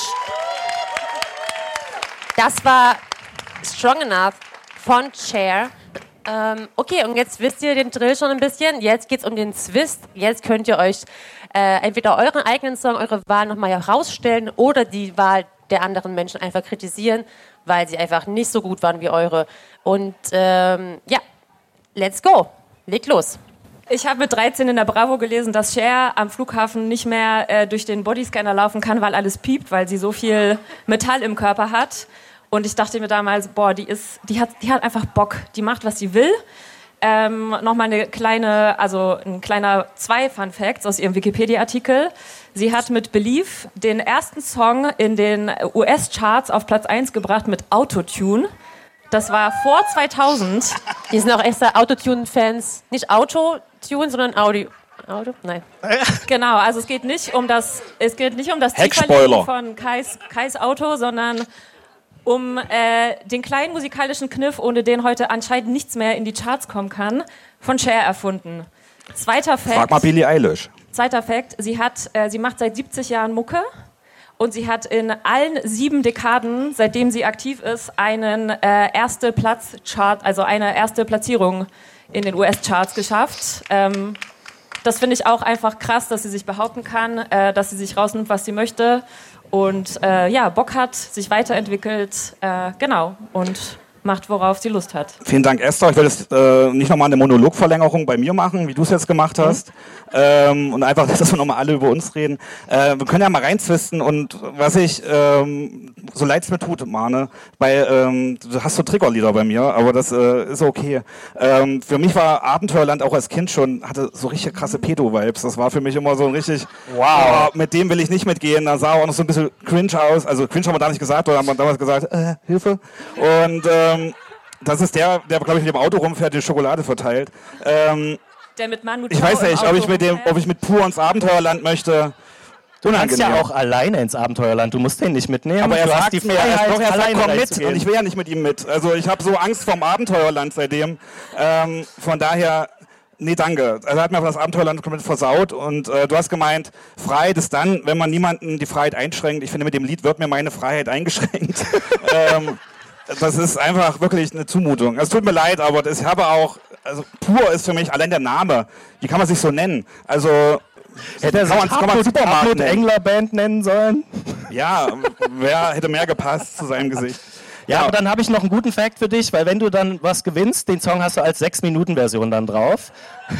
Das war Strong Enough von Cher. Ähm, okay, und jetzt wisst ihr den Drill schon ein bisschen. Jetzt geht's um den Twist. Jetzt könnt ihr euch äh, entweder euren eigenen Song, eure Wahl nochmal herausstellen oder die Wahl der anderen Menschen einfach kritisieren, weil sie einfach nicht so gut waren wie eure. Und ähm, ja, let's go. Legt los. Ich habe mit dreizehn in der Bravo gelesen, dass Cher am Flughafen nicht mehr äh, durch den Bodyscanner laufen kann, weil alles piept, weil sie so viel Metall im Körper hat. Und ich dachte mir damals, boah, die ist, die hat, die hat einfach Bock. Die macht, was sie will. Ähm, Nochmal eine kleine, also ein kleiner zwei Fun Facts aus ihrem Wikipedia-Artikel. Sie hat mit Believe den ersten Song in den U S-Charts auf Platz eins gebracht mit Autotune. Das war vor zweitausend. Die sind auch extra Autotune-Fans. Nicht Autotune, sondern Audio. Auto? Nein. Genau, also es geht nicht um das, es geht nicht um das Heckspoiler von Kais, Kais Auto, sondern um äh, den kleinen musikalischen Kniff, ohne den heute anscheinend nichts mehr in die Charts kommen kann, von Cher erfunden. Zweiter Fact. Frag mal Billie Eilish. Zweiter Fact, sie hat, äh, sie macht seit siebzig Jahren Mucke. Und sie hat in allen sieben Dekaden, seitdem sie aktiv ist, einen äh, erste Platz-Chart, also eine erste Platzierung in den U S-Charts geschafft. Ähm, das finde ich auch einfach krass, dass sie sich behaupten kann, äh, dass sie sich rausnimmt, was sie möchte und äh, ja, Bock hat, sich weiterentwickelt, äh, genau, und macht, worauf sie Lust hat. Vielen Dank, Esther. Ich will jetzt äh, nicht nochmal eine Monologverlängerung bei mir machen, wie du es jetzt gemacht hast. Mhm. Ähm, und einfach, dass wir nochmal alle über uns reden. Äh, wir können ja mal reinzwisten und was ich, ähm, so leid es mir tut, Mane, bei, ähm, du hast so Triggerlieder bei mir, aber das äh, ist okay. Ähm, für mich war Abenteuerland auch als Kind schon, hatte so richtig krasse Pedo-Vibes. Das war für mich immer so ein richtig, wow, oh, mit dem will ich nicht mitgehen. Da sah auch noch so ein bisschen cringe aus. Also cringe haben wir da nicht gesagt, oder haben wir damals gesagt, äh, Hilfe. Und ähm, das ist der, der, glaube ich, mit dem Auto rumfährt, die Schokolade verteilt. Ähm, der mit Manu ich weiß nicht, ob ich mit dem, ob ich mit pur ins Abenteuerland möchte. Du kannst ja auch alleine ins Abenteuerland, du musst den nicht mitnehmen. Aber er du sagt hast die mir, Freiheit, er, doch, er sagt, komm mit, reinzugehen. und ich will ja nicht mit ihm mit. Also ich habe so Angst vorm Abenteuerland seitdem. Ähm, von daher, nee, danke. Also er hat mir aber das Abenteuerland komplett versaut und äh, du hast gemeint, Freiheit ist dann, wenn man niemanden die Freiheit einschränkt. Ich finde, mit dem Lied wird mir meine Freiheit eingeschränkt. ähm, das ist einfach wirklich eine Zumutung. Es tut mir leid, aber das, ich habe auch, also pur ist für mich allein der Name. Wie kann man sich so nennen? Also hätte er sich Hartmut Engler Band nennen sollen? Ja, wer hätte mehr gepasst zu seinem Gesicht. Ja, ja, aber dann habe ich noch einen guten Fact für dich, weil wenn du dann was gewinnst, den Song hast du als sechs Minuten Version dann drauf.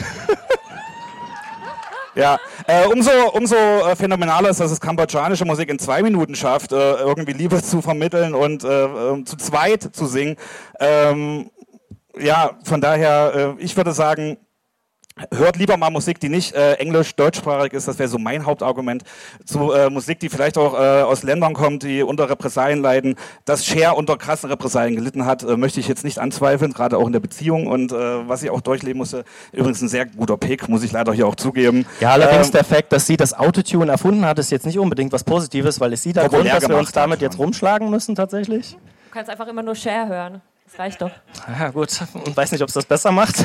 Ja, äh, umso, umso äh, phänomenaler ist, dass es kambodschanische Musik in zwei Minuten schafft, äh, irgendwie Liebe zu vermitteln und äh, äh, zu zweit zu singen. Ähm, ja, von daher, äh, ich würde sagen, hört lieber mal Musik, die nicht äh, englisch-deutschsprachig ist, das wäre so mein Hauptargument, zu äh, Musik, die vielleicht auch äh, aus Ländern kommt, die unter Repressalien leiden. Dass Cher unter krassen Repressalien gelitten hat, äh, möchte ich jetzt nicht anzweifeln, gerade auch in der Beziehung und äh, was sie auch durchleben musste. Übrigens ein sehr guter Pick, muss ich leider hier auch zugeben. Ja, allerdings ähm, der Fakt, dass sie das Autotune erfunden hat, ist jetzt nicht unbedingt was Positives, weil es sie der Grund, dass wir uns damit jetzt rumschlagen müssen tatsächlich. Du kannst einfach immer nur Cher hören. Das reicht doch. Ja gut, und weiß nicht, ob es das besser macht.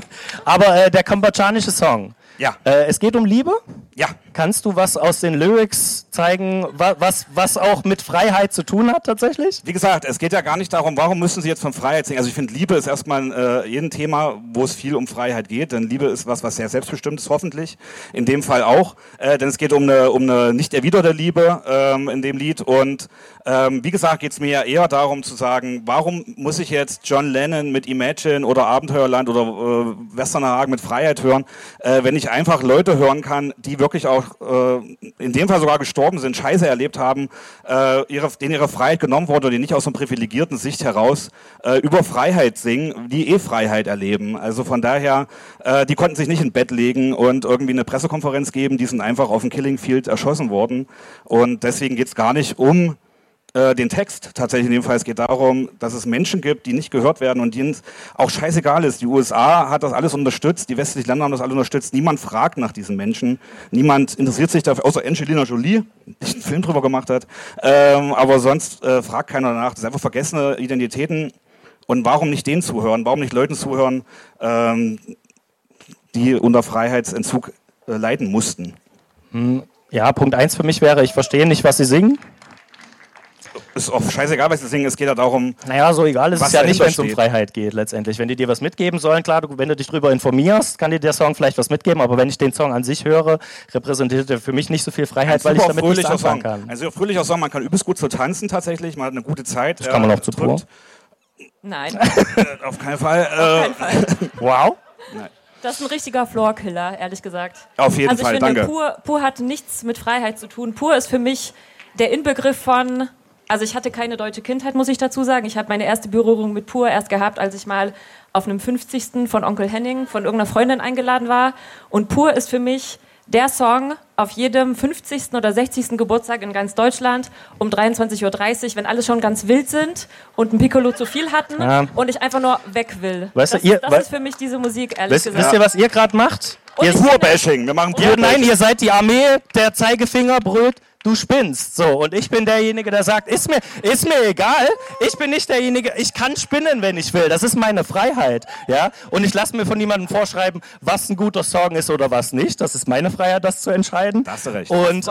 Aber äh, der kambodschanische Song. Ja. Äh, es geht um Liebe? Ja. Kannst du was aus den Lyrics zeigen, wa was, was auch mit Freiheit zu tun hat tatsächlich? Wie gesagt, es geht ja gar nicht darum, warum müssen sie jetzt von Freiheit singen. Also ich finde, Liebe ist erstmal äh, jeden Thema, wo es viel um Freiheit geht. Denn Liebe ist was, was sehr selbstbestimmt ist, hoffentlich. In dem Fall auch. Äh, denn es geht um eine, um eine nicht erwiderte Liebe ähm, in dem Lied. Und ähm, wie gesagt, geht es mir ja eher darum zu sagen, warum muss ich jetzt John Lennon mit Imagine oder Abenteuerland oder äh, Westernhagen mit Freiheit hören, äh, wenn ich einfach Leute hören kann, die wirklich auch äh, in dem Fall sogar gestorben sind, Scheiße erlebt haben, äh, ihre, denen ihre Freiheit genommen wurde, die nicht aus einer privilegierten Sicht heraus äh, über Freiheit singen, die eh Freiheit erleben. Also von daher, äh, die konnten sich nicht in Bett legen und irgendwie eine Pressekonferenz geben, die sind einfach auf dem Killing Field erschossen worden. Und deswegen geht es gar nicht um den Text tatsächlich in dem Fall. Es geht darum, dass es Menschen gibt, die nicht gehört werden und denen es auch scheißegal ist. Die U S A hat das alles unterstützt, die westlichen Länder haben das alle unterstützt. Niemand fragt nach diesen Menschen. Niemand interessiert sich dafür, außer Angelina Jolie, die einen Film drüber gemacht hat. Ähm, aber sonst äh, fragt keiner danach. Das sind einfach vergessene Identitäten. Und warum nicht denen zuhören? Warum nicht Leuten zuhören, ähm, die unter Freiheitsentzug äh, leiden mussten? Hm. Ja, Punkt eins für mich wäre, ich verstehe nicht, was sie singen. Ist auch scheißegal, was sie singen, es geht ja darum. Naja, so egal ist es ja nicht, wenn es um steht. Freiheit geht letztendlich. Wenn die dir was mitgeben sollen, klar, du, wenn du dich darüber informierst, kann dir der Song vielleicht was mitgeben, aber wenn ich den Song an sich höre, repräsentiert er für mich nicht so viel Freiheit, weil ich damit nichts anfangen kann. Ein sehr fröhlicher Song, man kann übelst gut so tanzen tatsächlich, man hat eine gute Zeit. Das kann man auch zu pur. Nein. Äh, auf keinen Fall. Auf keinen Fall. Wow. Nein. Das ist ein richtiger Floorkiller, ehrlich gesagt. Auf jeden also ich Fall, finde, danke. Pur, Pur hat nichts mit Freiheit zu tun. Pur ist für mich der Inbegriff von... Also ich hatte keine deutsche Kindheit, muss ich dazu sagen. Ich habe meine erste Berührung mit Pur erst gehabt, als ich mal auf einem fünfzigsten von Onkel Henning von irgendeiner Freundin eingeladen war. Und Pur ist für mich der Song auf jedem fünfzigsten oder sechzigsten Geburtstag in ganz Deutschland um dreiundzwanzig Uhr dreißig, wenn alle schon ganz wild sind und ein Piccolo zu viel hatten ja. und ich einfach nur weg will. Weißt das du, ihr, das we- ist für mich diese Musik, ehrlich wisst, gesagt. Wisst ihr, was ihr gerade macht? Und Ihr Pur-Bashing, wir machen Ja, Pur-Bashing. nein, ihr seid die Armee, der Zeigefinger brüllt, du spinnst. So, und ich bin derjenige, der sagt, ist mir, ist mir egal, ich bin nicht derjenige, ich kann spinnen, wenn ich will, das ist meine Freiheit. Ja? Und ich lasse mir von niemandem vorschreiben, was ein guter Song ist oder was nicht, das ist meine Freiheit, das zu entscheiden. Da hast du recht. Und